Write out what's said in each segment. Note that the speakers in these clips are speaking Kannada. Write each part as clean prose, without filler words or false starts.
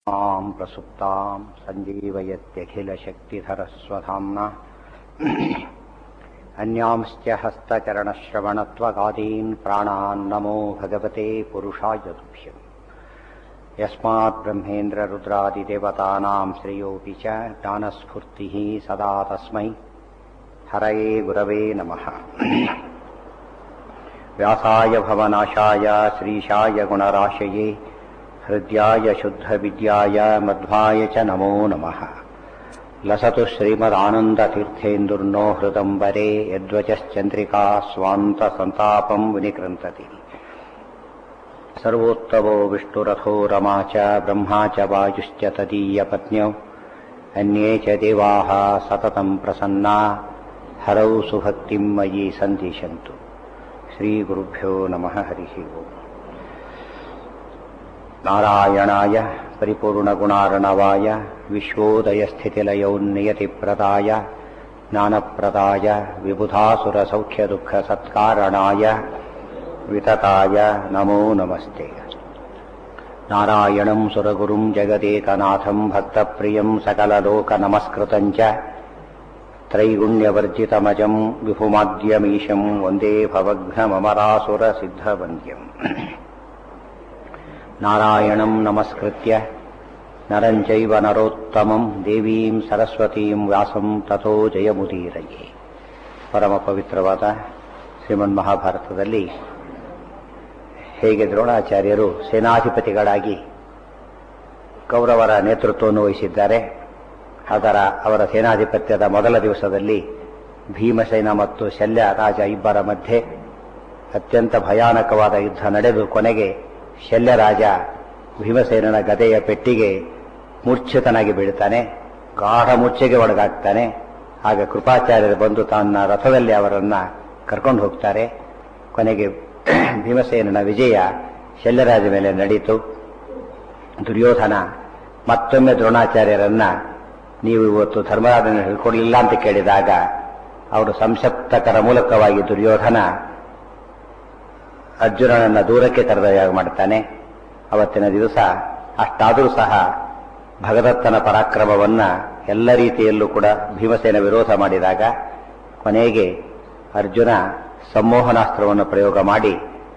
आं प्रसुप्तां सञ्जीवयत्यखिलशक्तिधरस्वधाम्ना अन्यांश्च हस्तचरणश्रवणत्वगादीन् प्राणान् नमो भगवते पुरुषाय तुभ्यम् यस्मात् ब्रह्मेन्द्ररुद्रादिदेवतानां श्रेयोऽपि च ज्ञानस्फूर्तिः सदा तस्मै हरये गुरवे नमः। व्यासाय भवनाशाय श्रीशाय गुणराशये हृद्याय शुद्धविद्याय मध्वाय च नमो नमः। लसतु श्रीमदानन्दतीर्थेन्दुर्नो हृदम्बरे यद्वचश्चन्द्रिका स्वान्तसन्तापं विनिकृन्तति। सर्वोत्तमो विष्णुरथो रमा च ब्रह्मा च वायुश्च तदीयपत्न्यौ अन्ये च देवाः सततं प्रसन्ना हरौ सुभक्तिं मयि सन्दिशन्तु। श्रीगुरुभ्यो नमः। हरिः ओम्। नारायणाय परिपूर्णगुणार्णवाय विश्वोदयस्थितिलयोन्नियतिप्रदाय ज्ञानप्रदाय विबुधासुरसौख्यदुःखसत्कारणाय वितताय नमो नमस्ते। नारायणं सुरगुरुं जगदेकनाथं भक्तप्रियं सकललोकनमस्कृतं च त्रैगुण्यवर्जितमजं विभुमाद्यमीशं वन्दे भवघ्नममरासुरसिद्धवन्द्यम्। नारायणं नमस्कृत्य नरं चैव नरोत्तमं देवीं सरस्वतीं व्यासं ततो ಜಯಮುದೀರಯೇ. ಪರಮ ಪವಿತ್ರವಾದ ಶ್ರೀಮನ್ ಮಹಾಭಾರತದಲ್ಲಿ ಹೇಗೆ ದ್ರೋಣಾಚಾರ್ಯರು ಸೇನಾಧಿಪತಿಗಳಾಗಿ ಕೌರವರ ನೇತೃತ್ವವನ್ನು ವಹಿಸಿದ್ದಾರೆ, ಅವರ ಸೇನಾಧಿಪತ್ಯದ ಮೊದಲ ದಿವಸದಲ್ಲಿ ಭೀಮಸೇನ ಮತ್ತು ಶಲ್ಯ ರಾಜ ಇಬ್ಬರ ಮಧ್ಯೆ ಅತ್ಯಂತ ಭಯಾನಕವಾದ ಯುದ್ಧ ನಡೆದು ಕೊನೆಗೆ ಶಲ್ಯರಾಜ ಭೀಮಸೇನನ ಗದೆಯ ಪೆಟ್ಟಿಗೆ ಮೂರ್ಛಿತನಾಗಿ ಬೀಳುತ್ತಾನೆ, ಗಾಢ ಮೂರ್ಛೆಗೆ ಒಳಗಾಗ್ತಾನೆ. ಆಗ ಕೃಪಾಚಾರ್ಯರು ಬಂದು ತನ್ನ ರಥದಲ್ಲಿ ಅವರನ್ನ ಕರ್ಕೊಂಡು ಹೋಗ್ತಾರೆ. ಕೊನೆಗೆ ಭೀಮಸೇನನ ವಿಜಯ ಶಲ್ಯರಾಜ ಮೇಲೆ ನಡೆಯಿತು. ದುರ್ಯೋಧನ ಮತ್ತೊಮ್ಮೆ ದ್ರೋಣಾಚಾರ್ಯರನ್ನ ನೀವು ಇವತ್ತು ಧರ್ಮರಾಜನ ಹೇಳ್ಕೊಡ್ಲಿಲ್ಲ ಅಂತ ಕೇಳಿದಾಗ ಅವರು ಸಂಸಪ್ತಕರ ಮೂಲಕವಾಗಿ ದುರ್ಯೋಧನ ಅರ್ಜುನನನ್ನ ದೂರಕ್ಕೆ ಕರೆದೊಯ್ಯಾಗ ಮಾಡ್ತಾನೆ. ಅವತ್ತಿನ ದಿವಸ ಅಷ್ಟಾದರೂ ಸಹ ಭಗದತ್ತನ ಪರಾಕ್ರಮವನ್ನ ಎಲ್ಲ ರೀತಿಯಲ್ಲೂ ಕೂಡ ಭೀಮಸೇನ ವಿರೋಧ ಮಾಡಿದಾಗ ಕೊನೆಗೆ ಅರ್ಜುನ ಸಂಮೋಹನಾಸ್ತ್ರವನ್ನು ಪ್ರಯೋಗ ಮಾಡಿ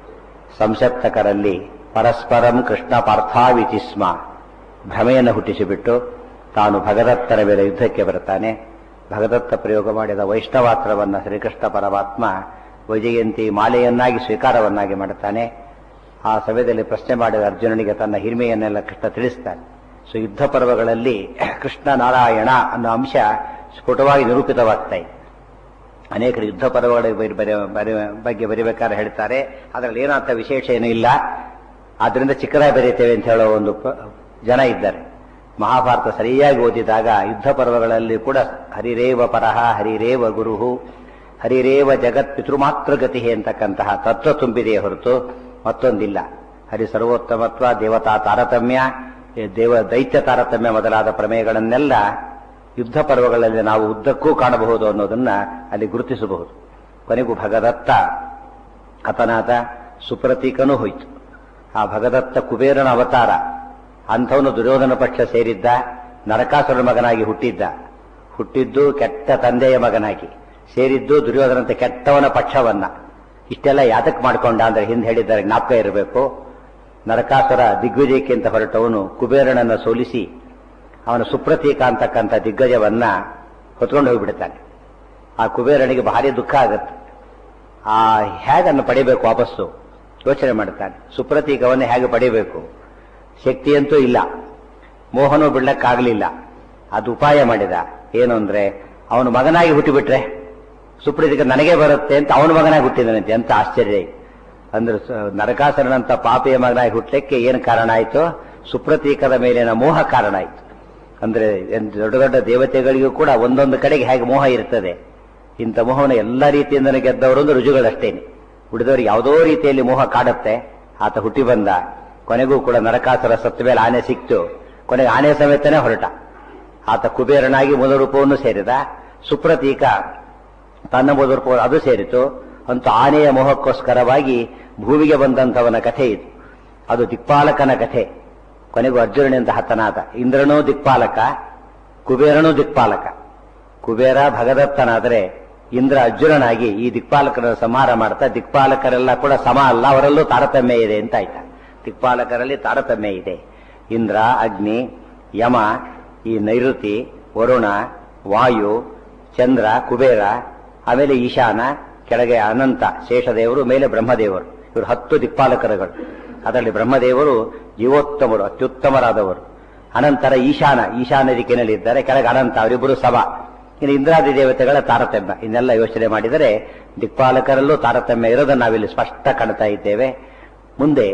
ಸಂಸಪ್ತಕರಲ್ಲಿ ಪರಸ್ಪರಂ ಕೃಷ್ಣ ಪಾರ್ಥಾವಿತಿ ಸ್ಮ ಭ್ರಮೆಯನ್ನು ಹುಟ್ಟಿಸಿಬಿಟ್ಟು ತಾನು ಭಗದತ್ತನ ಮೇಲೆ ಯುದ್ಧಕ್ಕೆ ಬರುತ್ತಾನೆ. ಭಗದತ್ತ ಪ್ರಯೋಗ ಮಾಡಿದ ವೈಷ್ಣವಾಸ್ತ್ರವನ್ನು ಶ್ರೀಕೃಷ್ಣ ಪರಮಾತ್ಮ ವೈಜಯಂತಿ ಮಾಲೆಯನ್ನಾಗಿ ಸ್ವೀಕಾರವನ್ನಾಗಿ ಮಾಡುತ್ತಾನೆ. ಆ ಸಮಯದಲ್ಲಿ ಪ್ರಶ್ನೆ ಮಾಡಿದ ಅರ್ಜುನನಿಗೆ ತನ್ನ ಹಿರಿಮೆಯನ್ನೆಲ್ಲ ಕೃಷ್ಣ ತಿಳಿಸ್ತಾನೆ. ಸೊ ಯುದ್ಧ ಪರ್ವಗಳಲ್ಲಿ ಕೃಷ್ಣ ನಾರಾಯಣ ಅನ್ನೋ ಅಂಶ ಸ್ಫುಟವಾಗಿ ನಿರೂಪಿತವಾಗ್ತಾ ಇದೆ. ಅನೇಕರು ಯುದ್ಧ ಪರ್ವಗಳ ಬಗ್ಗೆ ಬರೀಬೇಕಾದ್ರೆ ಹೇಳ್ತಾರೆ, ಅದರಲ್ಲಿ ಏನಂತ ವಿಶೇಷ ಏನೂ ಇಲ್ಲ, ಆದ್ರಿಂದ ಚಿಕ್ಕದಾಗಿ ಬರೀತೇವೆ ಅಂತ ಹೇಳೋ ಒಂದು ಜನ ಇದ್ದಾರೆ. ಮಹಾಭಾರತ ಸರಿಯಾಗಿ ಓದಿದಾಗ ಯುದ್ಧ ಪರ್ವಗಳಲ್ಲಿ ಕೂಡ ಹರಿರೇವ ಪರಹ ಹರಿರೇವ ಗುರುಹು ಹರಿರೇವ ಜಗತ್ ಪಿತೃಮಾತೃಗತಿ ಅಂತಕ್ಕಂತಹ ತತ್ವ ತುಂಬಿದೆಯೇ ಹೊರತು ಮತ್ತೊಂದಿಲ್ಲ. ಹರಿ ಸರ್ವೋತ್ತಮತ್ವ, ದೇವತಾ ತಾರತಮ್ಯ, ದೈತ್ಯ ತಾರತಮ್ಯ ಮೊದಲಾದ ಪ್ರಮೇಯಗಳನ್ನೆಲ್ಲ ಯುದ್ಧ ಪರ್ವಗಳಲ್ಲಿ ನಾವು ಉದ್ದಕ್ಕೂ ಕಾಣಬಹುದು ಅನ್ನೋದನ್ನ ಅಲ್ಲಿ ಗುರುತಿಸಬಹುದು. ಕೊನೆಗೂ ಭಗದತ್ತ ಹತನಾದ, ಸುಪ್ರತೀಕನೂ ಹೋಯಿತು. ಆ ಭಗದತ್ತ ಕುಬೇರನ ಅವತಾರ, ಅಂಥವನು ದುರ್ಯೋಧನ ಪಕ್ಷ ಸೇರಿದ್ದ, ನರಕಾಸುರನ ಮಗನಾಗಿ ಹುಟ್ಟಿದ್ದು ಕೆಟ್ಟ ತಂದೆಯ ಮಗನಾಗಿ, ಸೇರಿದ್ದು ದುರ್ಯೋಧನಂತೆ ಕೆಟ್ಟವನ ಪಕ್ಷವನ್ನ. ಇಷ್ಟೆಲ್ಲ ಯಾತಕ್ಕೆ ಮಾಡಿಕೊಂಡ ಅಂದ್ರೆ ಹಿಂದೆ ಹೇಳಿದ್ದಾರೆ, ಜ್ಞಾಪಕ ಇರಬೇಕು. ನರಕಾಸುರ ದಿಗ್ವಿಜಯಕ್ಕೆ ಅಂತ ಹೊರಟವನು ಕುಬೇರನನ್ನು ಸೋಲಿಸಿ ಅವನ ಸುಪ್ರತೀಕ ಅಂತಕ್ಕಂಥ ದಿಗ್ಗಜವನ್ನ ಹೊತ್ಕೊಂಡು ಹೋಗಿಬಿಡ್ತಾನೆ. ಆ ಕುಬೇರನಿಗೆ ಭಾರಿ ದುಃಖ ಆಗುತ್ತೆ. ಹೇಗನ್ನು ಪಡಿಬೇಕು ವಾಪಸ್ಸು ಯೋಚನೆ ಮಾಡ್ತಾನೆ. ಸುಪ್ರತೀಕವನ್ನು ಹೇಗೆ ಪಡಿಬೇಕು, ಶಕ್ತಿಯಂತೂ ಇಲ್ಲ, ಮೋಹನೂ ಬಿಡ್ಲಕ್ಕಾಗಲಿಲ್ಲ. ಅದು ಉಪಾಯ ಮಾಡಿದ. ಏನು ಅಂದ್ರೆ ಅವನು ಮಗನಾಗಿ ಹುಟ್ಟಿಬಿಟ್ರೆ ಸುಪ್ರತೀಕ ನನಗೆ ಬರುತ್ತೆ ಅಂತ ಅವನ ಮಗನಾಗಿ ಹುಟ್ಟಿದನಂತೆ. ಎಂತ ಆಶ್ಚರ್ಯ! ಅಂದ್ರೆ ನರಕಾಸುರನಂತ ಪಾಪಿಯ ಮಗನಾಗಿ ಹುಟ್ಟಲಿಕ್ಕೆ ಏನು ಕಾರಣ ಆಯಿತು? ಸುಪ್ರತೀಕದ ಮೇಲಿನ ಮೋಹ ಕಾರಣ ಆಯಿತು. ಅಂದ್ರೆ ದೊಡ್ಡ ದೊಡ್ಡ ದೇವತೆಗಳಿಗೂ ಕೂಡ ಒಂದೊಂದು ಕಡೆಗೆ ಹೇಗೆ ಮೋಹ ಇರ್ತದೆ, ಇಂಥ ಮೋಹವನ್ನು ಎಲ್ಲ ರೀತಿಯಿಂದ ಗೆದ್ದವರು ಒಂದು ರುಜುಗಳಷ್ಟೇನೆ. ಉಳಿದವರು ಯಾವುದೋ ರೀತಿಯಲ್ಲಿ ಮೋಹ ಕಾಡುತ್ತೆ. ಆತ ಹುಟ್ಟಿ ಬಂದ. ಕೊನೆಗೂ ಕೂಡ ನರಕಾಸುರ ಸತ್ತ ಮೇಲೆ ಆನೆ ಸಿಕ್ತು. ಕೊನೆಗೆ ಆನೆ ಸಮೇತನೇ ಹೊರಟ. ಆತ ಕುಬೇರನಾಗಿ ಮೂಲ ರೂಪವನ್ನು ಸೇರಿದ. ಸುಪ್ರತೀಕ ತನ್ನ ಮೂಲ ರೂಪ ಅದು ಸೇರಿತು. ಅಂತೂ ಆನೆಯ ಮೋಹಕ್ಕೋಸ್ಕರವಾಗಿ ಭೂಮಿಗೆ ಬಂದಂಥವನ ಕಥೆ ಇದು. ಅದು ದಿಕ್ಪಾಲಕನ ಕಥೆ. ಕೊನೆಗೂ ಅರ್ಜುನನಿಂದ ಹತನಾದ. ಇಂದ್ರನೂ ದಿಕ್ಪಾಲಕ, ಕುಬೇರನೂ ದಿಕ್ಪಾಲಕ. ಕುಬೇರ ಭಗದತ್ತನಾದರೆ ಇಂದ್ರ ಅರ್ಜುನನಾಗಿ ಈ ದಿಕ್ಪಾಲಕರನ್ನು ಸಂಹಾರ ಮಾಡ್ತಾ, ದಿಕ್ಪಾಲಕರೆಲ್ಲ ಕೂಡ ಸಮ ಅಲ್ಲ, ಅವರಲ್ಲೂ ತಾರತಮ್ಯ ಇದೆ ಅಂತ ಆಯ್ತಾ. ದಿಕ್ಪಾಲಕರಲ್ಲಿ ತಾರತಮ್ಯ ಇದೆ. ಇಂದ್ರ, ಅಗ್ನಿ, ಯಮ, ಈ ನೈಋತಿ, ವರುಣ, ವಾಯು, ಚಂದ್ರ, ಕುಬೇರ, ಆಮೇಲೆ ಈಶಾನ, ಕೆಳಗೆ ಅನಂತ ಶೇಷದೇವರು, ಮೇಲೆ ಬ್ರಹ್ಮದೇವರು. ಇವರು 10 ದಿಕ್ಪಾಲಕರುಗಳು. ಅದರಲ್ಲಿ ಬ್ರಹ್ಮದೇವರು ಜೀವೋತ್ತಮರು, ಅತ್ಯುತ್ತಮರಾದವರು. ಅನಂತರ ಈಶಾನ ದಿಕ್ಕಿನಲ್ಲಿದ್ದಾರೆ, ಕೆಳಗೆ ಅನಂತ, ಅವರಿಬ್ಬರು ಸಭಾ. ಇನ್ನು ಇಂದ್ರಾದಿ ದೇವತೆಗಳ ತಾರತಮ್ಯ. ಇನ್ನೆಲ್ಲ ಯೋಚನೆ ಮಾಡಿದರೆ ದಿಕ್ಪಾಲಕರಲ್ಲೂ ತಾರತಮ್ಯ ಇರೋದನ್ನು ನಾವಿಲ್ಲಿ ಸ್ಪಷ್ಟ ಕಾಣ್ತಾ ಇದ್ದೇವೆ. ಮುಂದೆ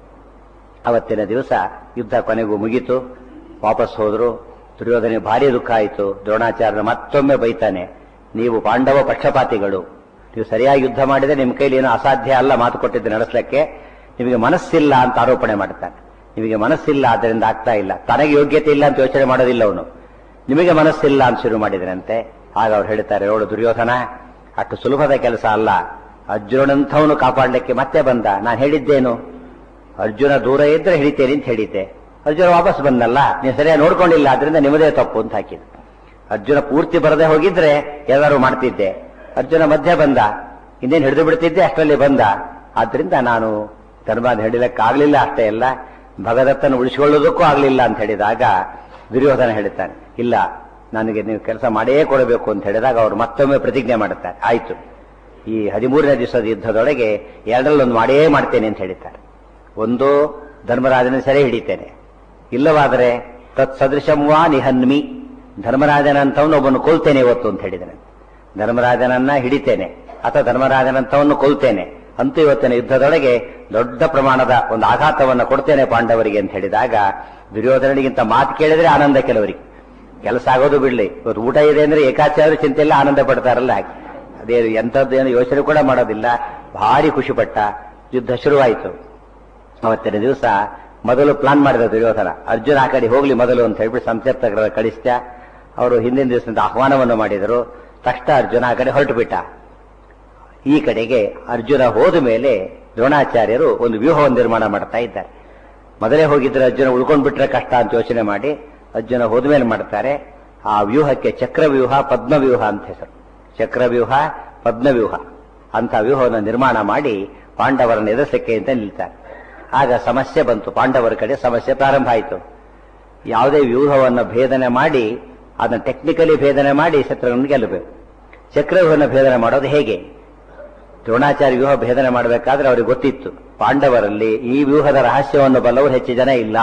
ಅವತ್ತಿನ ದಿವಸ ಯುದ್ಧ ಕೊನೆಗೂ ಮುಗಿತು, ವಾಪಸ್ ಹೋದ್ರು. ದುರ್ಯೋಧನ ಭಾರಿ ದುಃಖ ಆಯಿತು. ದ್ರೋಣಾಚಾರ್ಯನ ಮತ್ತೊಮ್ಮೆ ಬೈತಾನೆ, ನೀವು ಪಾಂಡವ ಪಕ್ಷಪಾತಿಗಳು, ನೀವು ಸರಿಯಾಗಿ ಯುದ್ಧ ಮಾಡಿದರೆ ನಿಮ್ಮ ಕೈಲಿ ಏನೋ ಅಸಾಧ್ಯ ಅಲ್ಲ ಮಾತು ಕೊಟ್ಟಿದ್ದು ನಡೆಸಲಿಕ್ಕೆ, ನಿಮಗೆ ಮನಸ್ಸಿಲ್ಲ ಅಂತ ಆರೋಪಣೆ ಮಾಡ್ತಾನೆ. ನಿಮಗೆ ಮನಸ್ಸಿಲ್ಲ, ಆದ್ದರಿಂದ ಆಗ್ತಾ ಇಲ್ಲ. ತನಗೆ ಯೋಗ್ಯತೆ ಇಲ್ಲ ಅಂತ ಯೋಚನೆ ಮಾಡೋದಿಲ್ಲ ಅವನು, ನಿಮಗೆ ಮನಸ್ಸಿಲ್ಲ ಅಂತ ಶುರು ಮಾಡಿದರಂತೆ. ಆಗ ಅವ್ರು ಹೇಳ್ತಾರೆ, ನೋಡು ದುರ್ಯೋಧನ, ಅಷ್ಟು ಸುಲಭದ ಕೆಲಸ ಅಲ್ಲ. ಅರ್ಜುನಂಥವನು ಕಾಪಾಡಲಿಕ್ಕೆ ಮತ್ತೆ ಬಂದ. ನಾನು ಹೇಳಿದ್ದೇನು, ಅರ್ಜುನ ದೂರ ಇದ್ರೆ ಹಿಡಿತೇನೆ ಅಂತ ಹೇಳಿದ್ದೆ. ಅರ್ಜುನ ವಾಪಸ್ ಬಂದಲ್ಲ, ನೀವು ಸರಿಯಾಗಿ ನೋಡ್ಕೊಂಡಿಲ್ಲ, ಆದ್ರಿಂದ ನಿಮ್ಮದೇ ತಪ್ಪು ಅಂತ ಹಾಕಿದ್ದು. ಅರ್ಜುನ ಪೂರ್ತಿ ಬರದೆ ಹೋಗಿದ್ರೆ ಎಲ್ಲರೂ ಮಾಡ್ತಿದ್ದೆ. ಅರ್ಜುನ ಮಧ್ಯೆ ಬಂದ, ಇನ್ನೇನು ಹಿಡಿದು ಬಿಡ್ತಿದ್ದೆ, ಅಷ್ಟರಲ್ಲಿ ಬಂದ. ಆದ್ರಿಂದ ನಾನು ಧರ್ಮ ಹಿಡಿಲಕ್ಕಾಗ್ಲಿಲ್ಲ. ಅಷ್ಟೇ ಅಲ್ಲ, ಭಗದತ್ತನ ಉಳಿಸಿಕೊಳ್ಳೋದಕ್ಕೂ ಆಗ್ಲಿಲ್ಲ ಅಂತ ಹೇಳಿದಾಗ ದುರ್ಯೋಧನ ಹೇಳ್ತಾನೆ, ಇಲ್ಲ ನನಗೆ ನೀವು ಕೆಲಸ ಮಾಡೇ ಕೊಡಬೇಕು ಅಂತ ಹೇಳಿದಾಗ ಅವರು ಮತ್ತೊಮ್ಮೆ ಪ್ರತಿಜ್ಞೆ ಮಾಡುತ್ತಾರೆ. ಆಯ್ತು, ಈ 13ನೇ ದಿವಸದ ಯುದ್ಧದೊಳಗೆ ಎರಡರಲ್ಲೊಂದು ಮಾಡೇ ಮಾಡ್ತೇನೆ ಅಂತ ಹೇಳಿದ್ದಾರೆ. ಒಂದು, ಧರ್ಮರಾಜನ ಸೆರೆ ಹಿಡಿತೇನೆ, ಇಲ್ಲವಾದರೆ ತತ್ ಸದೃಶಂವಾ ನಿಹನ್ಮಿ, ಧರ್ಮರಾಜನಂತವನು ಒಬ್ಬನು ಕೊಲ್ತೇನೆ ಇವತ್ತು ಅಂತ ಹೇಳಿದ್ದೇನೆ. ಧರ್ಮರಾಜನನ್ನ ಹಿಡಿತೇನೆ ಅಥವಾ ಧರ್ಮರಾಜನಂತವನ್ನು ಕೊಲ್ತೇನೆ, ಅಂತೂ ಇವತ್ತಿನ ಯುದ್ಧದೊಳಗೆ ದೊಡ್ಡ ಪ್ರಮಾಣದ ಒಂದು ಆಘಾತವನ್ನು ಕೊಡ್ತೇನೆ ಪಾಂಡವರಿಗೆ ಅಂತ ಹೇಳಿದಾಗ ದುರ್ಯೋಧನನಿಗಿಂತ ಮಾತು ಕೇಳಿದ್ರೆ ಆನಂದ. ಕೆಲವರಿಗೆ ಕೆಲಸ ಆಗೋದು ಬಿಡ್ಲಿ, ಇವತ್ತು ಊಟ ಇದೆ ಅಂದ್ರೆ ಏಕಾಚಾರ್ಯ ಚಿಂತೆ ಇಲ್ಲ, ಆನಂದ ಪಡ್ತಾರಲ್ಲ ಹಾಗೆ. ಅದೇ ಎಂಥದ್ದೇನು ಯೋಚನೆ ಕೂಡ ಮಾಡೋದಿಲ್ಲ, ಭಾರಿ ಖುಷಿಪಟ್ಟ. ಯುದ್ಧ ಶುರುವಾಯಿತು. ಅವತ್ತಿನ ದಿವಸ ಮೊದಲು ಪ್ಲಾನ್ ಮಾಡಿದ ದುರ್ಯೋಧನ, ಅರ್ಜುನ ಆ ಕಡೆ ಹೋಗ್ಲಿ ಮೊದಲು ಅಂತ ಹೇಳ್ಬಿಟ್ಟು ಸಂಸಪ್ತಕರ ಕಳಿಸ್ತ. ಅವರು ಹಿಂದಿನ ದಿವಸದಿಂದ ಆಹ್ವಾನವನ್ನು ಮಾಡಿದರು. ತಕ್ಷಣ ಅರ್ಜುನ ಆ ಕಡೆ ಹೊರಟು ಬಿಟ್ಟ. ಈ ಕಡೆಗೆ ಅರ್ಜುನ ಹೋದ ಮೇಲೆ ದ್ರೋಣಾಚಾರ್ಯರು ಒಂದು ವ್ಯೂಹವನ್ನು ನಿರ್ಮಾಣ ಮಾಡ್ತಾ ಇದ್ದಾರೆ. ಮೊದಲೇ ಹೋಗಿದ್ರೆ ಅರ್ಜುನ ಉಳ್ಕೊಂಡ್ ಬಿಟ್ರೆ ಕಷ್ಟ ಅಂತ ಯೋಚನೆ ಮಾಡಿ ಅರ್ಜುನ ಹೋದ ಮೇಲೆ ಮಾಡ್ತಾರೆ. ಆ ವ್ಯೂಹಕ್ಕೆ ಚಕ್ರವ್ಯೂಹ, ಪದ್ಮವ್ಯೂಹ ಅಂತ ಹೆಸರು. ಚಕ್ರವ್ಯೂಹ, ಪದ್ಮವ್ಯೂಹ ಅಂತ ವ್ಯೂಹವನ್ನು ನಿರ್ಮಾಣ ಮಾಡಿ ಪಾಂಡವರನ್ನು ಎದುರಿಸಕ್ಕೆ ಅಂತ ನಿಲ್ತಾರೆ. ಆಗ ಸಮಸ್ಯೆ ಬಂತು, ಪಾಂಡವರ ಕಡೆ ಸಮಸ್ಯೆ ಪ್ರಾರಂಭ ಆಯಿತು. ಯಾವುದೇ ವ್ಯೂಹವನ್ನು ಭೇದನೆ ಮಾಡಿ ಅದನ್ನು ಟೆಕ್ನಿಕಲಿ ಭೇದನೆ ಮಾಡಿ ಶತ್ರುಗಳನ್ನು ಗೆಲ್ಲಬೇಕು. ಚಕ್ರವ್ಯೂಹವನ್ನು ಭೇದನೆ ಮಾಡೋದು ಹೇಗೆ? ದ್ರೋಣಾಚಾರ್ಯ ವ್ಯೂಹ ಭೇದನೆ ಮಾಡಬೇಕಾದ್ರೆ ಅವ್ರಿಗೆ ಗೊತ್ತಿತ್ತು, ಪಾಂಡವರಲ್ಲಿ ಈ ವ್ಯೂಹದ ರಹಸ್ಯವನ್ನು ಬಲ್ಲವರು ಹೆಚ್ಚು ಜನ ಇಲ್ಲ.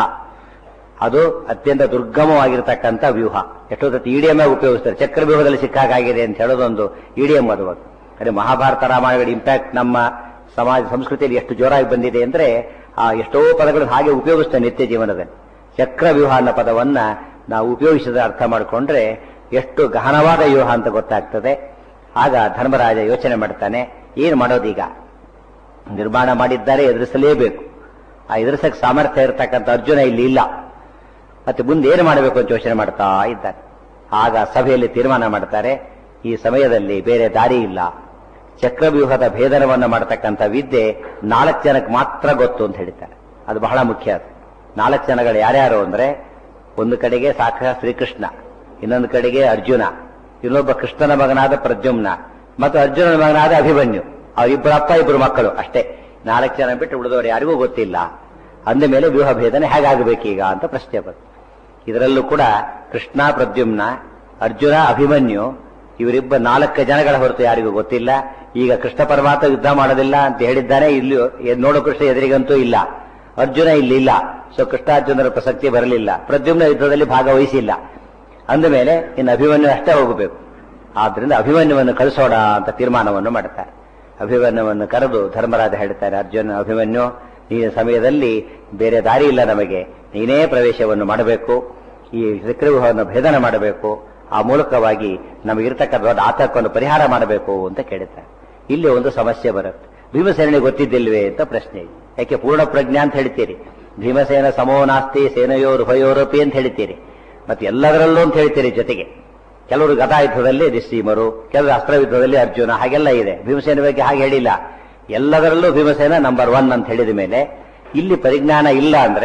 ಅದು ಅತ್ಯಂತ ದುರ್ಗಮವಾಗಿರತಕ್ಕಂಥ ವ್ಯೂಹ. ಎಷ್ಟೊತ್ತು ಇಡಿಎಂ ಉಪಯೋಗಿಸ್ತಾರೆ. ಚಕ್ರವ್ಯೂಹದಲ್ಲಿ ಸಿಕ್ಕಾಗಿದೆ ಅಂತ ಹೇಳೋದೊಂದು ಇಡಿಎಂ. ಅದು ಅದೇ ಮಹಾಭಾರತ ರಾಮಾಯಣಗಳ ಇಂಪ್ಯಾಕ್ಟ್ ನಮ್ಮ ಸಮಾಜ ಸಂಸ್ಕೃತಿಯಲ್ಲಿ ಎಷ್ಟು ಜೋರಾಗಿ ಬಂದಿದೆ ಅಂದ್ರೆ ಆ ಎಷ್ಟೋ ಪದಗಳನ್ನು ಹಾಗೆ ಉಪಯೋಗಿಸ್ತೇವೆ ನಿತ್ಯ ಜೀವನದಲ್ಲಿ. ಚಕ್ರವ್ಯೂಹ ಅನ್ನೋ ಪದವನ್ನ ನಾವು ಉಪಯೋಗಿಸಿದ ಅರ್ಥ ಮಾಡಿಕೊಂಡ್ರೆ ಎಷ್ಟು ಗಹನವಾದ ವ್ಯೂಹ ಅಂತ ಗೊತ್ತಾಗ್ತದೆ. ಆಗ ಧರ್ಮರಾಜ ಯೋಚನೆ ಮಾಡ್ತಾನೆ, ಏನು ಮಾಡೋದೀಗ? ನಿರ್ಮಾಣ ಮಾಡಿದ್ದಾರೆ, ಎದುರಿಸಲೇಬೇಕು. ಆ ಎದುರಿಸಕ್ಕೆ ಸಾಮರ್ಥ್ಯ ಇರತಕ್ಕಂಥ ಅರ್ಜುನ ಇಲ್ಲಿ ಇಲ್ಲ. ಮತ್ತೆ ಮುಂದೆ ಏನು ಮಾಡಬೇಕು ಅಂತ ಯೋಚನೆ ಮಾಡ್ತಾ ಇದ್ದಾರೆ. ಆಗ ಸಭೆಯಲ್ಲಿ ತೀರ್ಮಾನ ಮಾಡ್ತಾರೆ, ಈ ಸಮಯದಲ್ಲಿ ಬೇರೆ ದಾರಿ ಇಲ್ಲ. ಚಕ್ರವ್ಯೂಹದ ಭೇದನವನ್ನು ಮಾಡತಕ್ಕಂಥ ವಿದ್ಯೆ 4 ಜನಕ್ಕೆ ಮಾತ್ರ ಗೊತ್ತು ಅಂತ ಹೇಳ್ತಾರೆ. ಅದು ಬಹಳ ಮುಖ್ಯ. 4 ಜನಗಳು ಯಾರ್ಯಾರು ಅಂದ್ರೆ, ಒಂದು ಕಡೆಗೆ ಸಾಕ್ಷಾತ್ ಶ್ರೀಕೃಷ್ಣ, ಇನ್ನೊಂದು ಕಡೆಗೆ ಅರ್ಜುನ, ಇನ್ನೊಬ್ಬ ಕೃಷ್ಣನ ಮಗನಾದ ಪ್ರದ್ಯುಮ್ನ ಮತ್ತು ಅರ್ಜುನನ ಮಗನಾದ ಅಭಿಮನ್ಯು. ಅವರಿಬ್ಬರು ಅಪ್ಪ, ಇಬ್ಬರು ಮಕ್ಕಳು ಅಷ್ಟೇ. 4 ಜನ ಬಿಟ್ಟು ಉಳಿದವರು ಯಾರಿಗೂ ಗೊತ್ತಿಲ್ಲ. ಅಂದ ಮೇಲೆ ವ್ಯೂಹ ಭೇದನೆ ಹೇಗಾಗಬೇಕೀಗ ಅಂತ ಪ್ರಶ್ನೆ ಬಂತು. ಇದರಲ್ಲೂ ಕೂಡ ಕೃಷ್ಣ, ಪ್ರದ್ಯುಮ್ನ, ಅರ್ಜುನ, ಅಭಿಮನ್ಯು ಇವರಿಬ್ಬ 4 ಜನಗಳ ಹೊರತು ಯಾರಿಗೂ ಗೊತ್ತಿಲ್ಲ. ಈಗ ಕೃಷ್ಣ ಪರಮಾತ್ಮ ಯುದ್ಧ ಮಾಡೋದಿಲ್ಲ ಅಂತ ಹೇಳಿದ್ದಾನೆ. ಇಲ್ಲಿ ನೋಡೋ ಕೃಷ್ಣ ಎದುರಿಗಂತೂ ಇಲ್ಲ. ಅರ್ಜುನ ಇಲ್ಲಿ ಇಲ್ಲ. ಸೊ ಕೃಷ್ಣಾರ್ಜುನರ ಪ್ರಸಕ್ತಿ ಬರಲಿಲ್ಲ. ಪ್ರದ್ಯುಮ್ನ ಯುದ್ಧದಲ್ಲಿ ಭಾಗವಹಿಸಿಲ್ಲ. ಅಂದ ಮೇಲೆ ಇನ್ನು ಅಭಿಮನ್ಯು ಅಷ್ಟೇ ಹೋಗಬೇಕು. ಆದ್ರಿಂದ ಅಭಿಮನ್ಯುವನ್ನು ಕಳಿಸೋಣ ಅಂತ ತೀರ್ಮಾನವನ್ನು ಮಾಡ್ತಾರೆ. ಅಭಿಮನ್ಯುವನ್ನು ಕರೆದು ಧರ್ಮರಾಜ ಹೇಳ್ತಾರೆ, ಅರ್ಜುನ, ಅಭಿಮನ್ಯು, ಈ ಸಮಯದಲ್ಲಿ ಬೇರೆ ದಾರಿ ಇಲ್ಲ ನಮಗೆ, ನೀನೇ ಪ್ರವೇಶವನ್ನು ಮಾಡಬೇಕು, ಈ ಚಕ್ರವ್ಯೂಹವನ್ನು ಭೇದನ ಮಾಡಬೇಕು, ಆ ಮೂಲಕವಾಗಿ ನಮಗಿರ್ತಕ್ಕಂಥ ದೊಡ್ಡ ಆತಂಕವನ್ನು ಪರಿಹಾರ ಮಾಡಬೇಕು ಅಂತ ಕೇಳುತ್ತಾರೆ. ಇಲ್ಲಿ ಒಂದು ಸಮಸ್ಯೆ ಬರುತ್ತೆ. ಭೀಮಸೇನಿಗೆ ಗೊತ್ತಿದ್ದಿಲ್ವೇ ಅಂತ ಪ್ರಶ್ನೆ. ಯಾಕೆ ಪೂರ್ಣ ಪ್ರಜ್ಞಾ ಅಂತ ಹೇಳ್ತೀರಿ, ಭೀಮಸೇನ ಸಮೋ ನಾಸ್ತಿ ಸೇನೆಯೋರು ಉಭಯೋರಪಿ ಅಂತ ಹೇಳ್ತೀರಿ, ಮತ್ತೆ ಎಲ್ಲದರಲ್ಲೂ ಅಂತ ಹೇಳ್ತೀರಿ. ಜೊತೆಗೆ ಕೆಲವರು ಗದಾ ಯುದ್ಧದಲ್ಲಿ ನಿಸ್ಸೀಮರು, ಕೆಲವರು ಅಸ್ತ್ರ ಯುದ್ಧದಲ್ಲಿ ಅರ್ಜುನ, ಹಾಗೆಲ್ಲ ಇದೆ. ಭೀಮಸೇನ ಬಗ್ಗೆ ಹಾಗೆ ಹೇಳಿಲ್ಲ. ಎಲ್ಲದರಲ್ಲೂ ಭೀಮಸೇನ ನಂಬರ್ 1 ಅಂತ ಹೇಳಿದ ಮೇಲೆ ಇಲ್ಲಿ ಪರಿಜ್ಞಾನ ಇಲ್ಲ ಅಂದ್ರೆ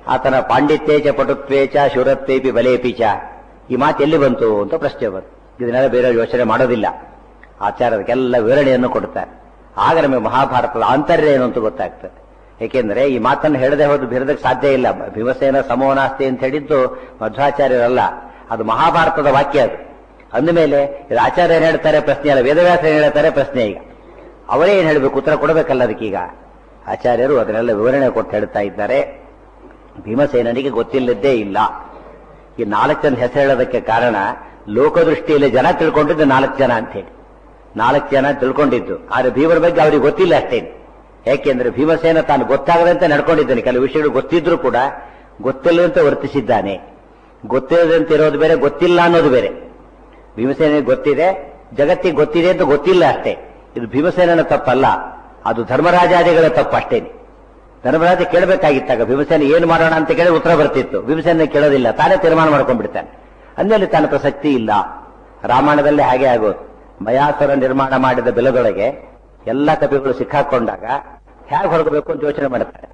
ಆತನ ಪಾಂಡಿತ್ಯೇಚ ಪಟುತ್ವೇಚ ಶೂರತ್ವೇಪಿ ಬಲೇಪಿಚ ಈ ಮಾತು ಎಲ್ಲಿ ಬಂತು ಅಂತ ಪ್ರಶ್ನೆ ಬಂತು. ಇದನ್ನೆಲ್ಲ ಬೇರೆ ಯೋಚನೆ ಮಾಡೋದಿಲ್ಲ. ಆಚಾರ್ಯರಿಗೆಲ್ಲ ವಿವರಣೆಯನ್ನು ಕೊಡ್ತಾರೆ. ಆಗ ನಮಗೆ ಮಹಾಭಾರತದ ಆಂತರ್ಯ ಏನು ಅಂತ ಗೊತ್ತಾಗ್ತದೆ. ಏಕೆಂದ್ರೆ ಈ ಮಾತನ್ನು ಹೇಳದೆ ಹೋದು ಬಿರದಕ್ಕೆ ಸಾಧ್ಯ ಇಲ್ಲ. ಭೀಮಸೇನ ಸಮೋನಾಸ್ತಿ ಅಂತ ಹೇಳಿದ್ದು ಮಧ್ವಾಚಾರ್ಯರಲ್ಲ, ಅದು ಮಹಾಭಾರತದ ವಾಕ್ಯ. ಅದು ಅಂದಮೇಲೆ ಇದು ಆಚಾರ್ಯರು ಹೇಳ್ತಾರೆ ಪ್ರಶ್ನೆ ಅಲ್ಲ, ವೇದವ್ಯಾಸರು ಹೇಳ್ತಾರೆ ಪ್ರಶ್ನೆ. ಈಗ ಅವರೇ ಏನ್ ಹೇಳಬೇಕು, ಉತ್ತರ ಕೊಡಬೇಕಲ್ಲ ಅದಕ್ಕೀಗ. ಆಚಾರ್ಯರು ಅದನ್ನೆಲ್ಲ ವಿವರಣೆ ಕೊಟ್ಟು ಹೇಳ್ತಾ ಇದ್ದಾರೆ. ಭೀಮಸೇನನಿಗೆ ಗೊತ್ತಿಲ್ಲದ್ದೇ ಇಲ್ಲ. ಈ 4 ಜನ ಹೆಸರು ಹೇಳೋದಕ್ಕೆ ಕಾರಣ ಲೋಕದೃಷ್ಟಿಯಲ್ಲಿ ಜನ ತಿಳ್ಕೊಂಡಿದ್ದು 4 ಜನ ಅಂತ ಹೇಳಿ. 4 ಜನ ತಿಳ್ಕೊಂಡಿದ್ದು, ಆದ್ರೆ ಭೀಮರ ಬಗ್ಗೆ ಅವ್ರಿಗೆ ಗೊತ್ತಿಲ್ಲ ಅಷ್ಟೇನು. ಯಾಕೆಂದ್ರೆ ಭೀಮಸೇನ ತಾನು ಗೊತ್ತಾಗದಂತೆ ನಡ್ಕೊಂಡಿದ್ದಾನೆ. ಕೆಲವು ವಿಷಯಗಳು ಗೊತ್ತಿದ್ರು ಕೂಡ ಗೊತ್ತಿಲ್ಲದಂತೆ ವರ್ತಿಸಿದ್ದಾನೆ. ಗೊತ್ತಿಲ್ಲದಂತೆ ಇರೋದು ಬೇರೆ, ಗೊತ್ತಿಲ್ಲ ಅನ್ನೋದು ಬೇರೆ. ಭೀಮಸೇನಿಗೆ ಗೊತ್ತಿದೆ, ಜಗತ್ತಿಗೆ ಗೊತ್ತಿದೆ ಅಂತ ಗೊತ್ತಿಲ್ಲ ಅಷ್ಟೇ. ಇದು ಭೀಮಸೇನನ ತಪ್ಪಲ್ಲ, ಅದು ಧರ್ಮರಾಜಾದಿಗಳ ತಪ್ಪು ಅಷ್ಟೇನೆ. ಧರ್ಮರಾಜ ಕೇಳಬೇಕಾಗಿತ್ತಾಗ ಭೀಮಸೇನ ಏನು ಮಾಡೋಣ ಅಂತ ಕೇಳಿ ಉತ್ತರ ಬರ್ತಿತ್ತು. ಭೀಮಸೇನ ಕೇಳೋದಿಲ್ಲ, ತಾನೇ ತೀರ್ಮಾನ ಮಾಡ್ಕೊಂಡ್ಬಿಡ್ತಾನೆ. ಅಂದಲ್ಲಿ ತಾನು ಪ್ರಸಕ್ತಿ ಇಲ್ಲ. ರಾಮಾಯಣದಲ್ಲೇ ಹಾಗೆ ಆಗೋದು. ಮಯಾಸುರ ನಿರ್ಮಾಣ ಮಾಡಿದ ಬೆಲದೊಳಗೆ ಎಲ್ಲ ಕಪಿಗಳು ಸಿಕ್ಕಾಕೊಂಡಾಗ ಹೇಗೆ ಹೊರಗಬೇಕು ಅಂತ ಯೋಚನೆ ಮಾಡ್ತಾರೆ.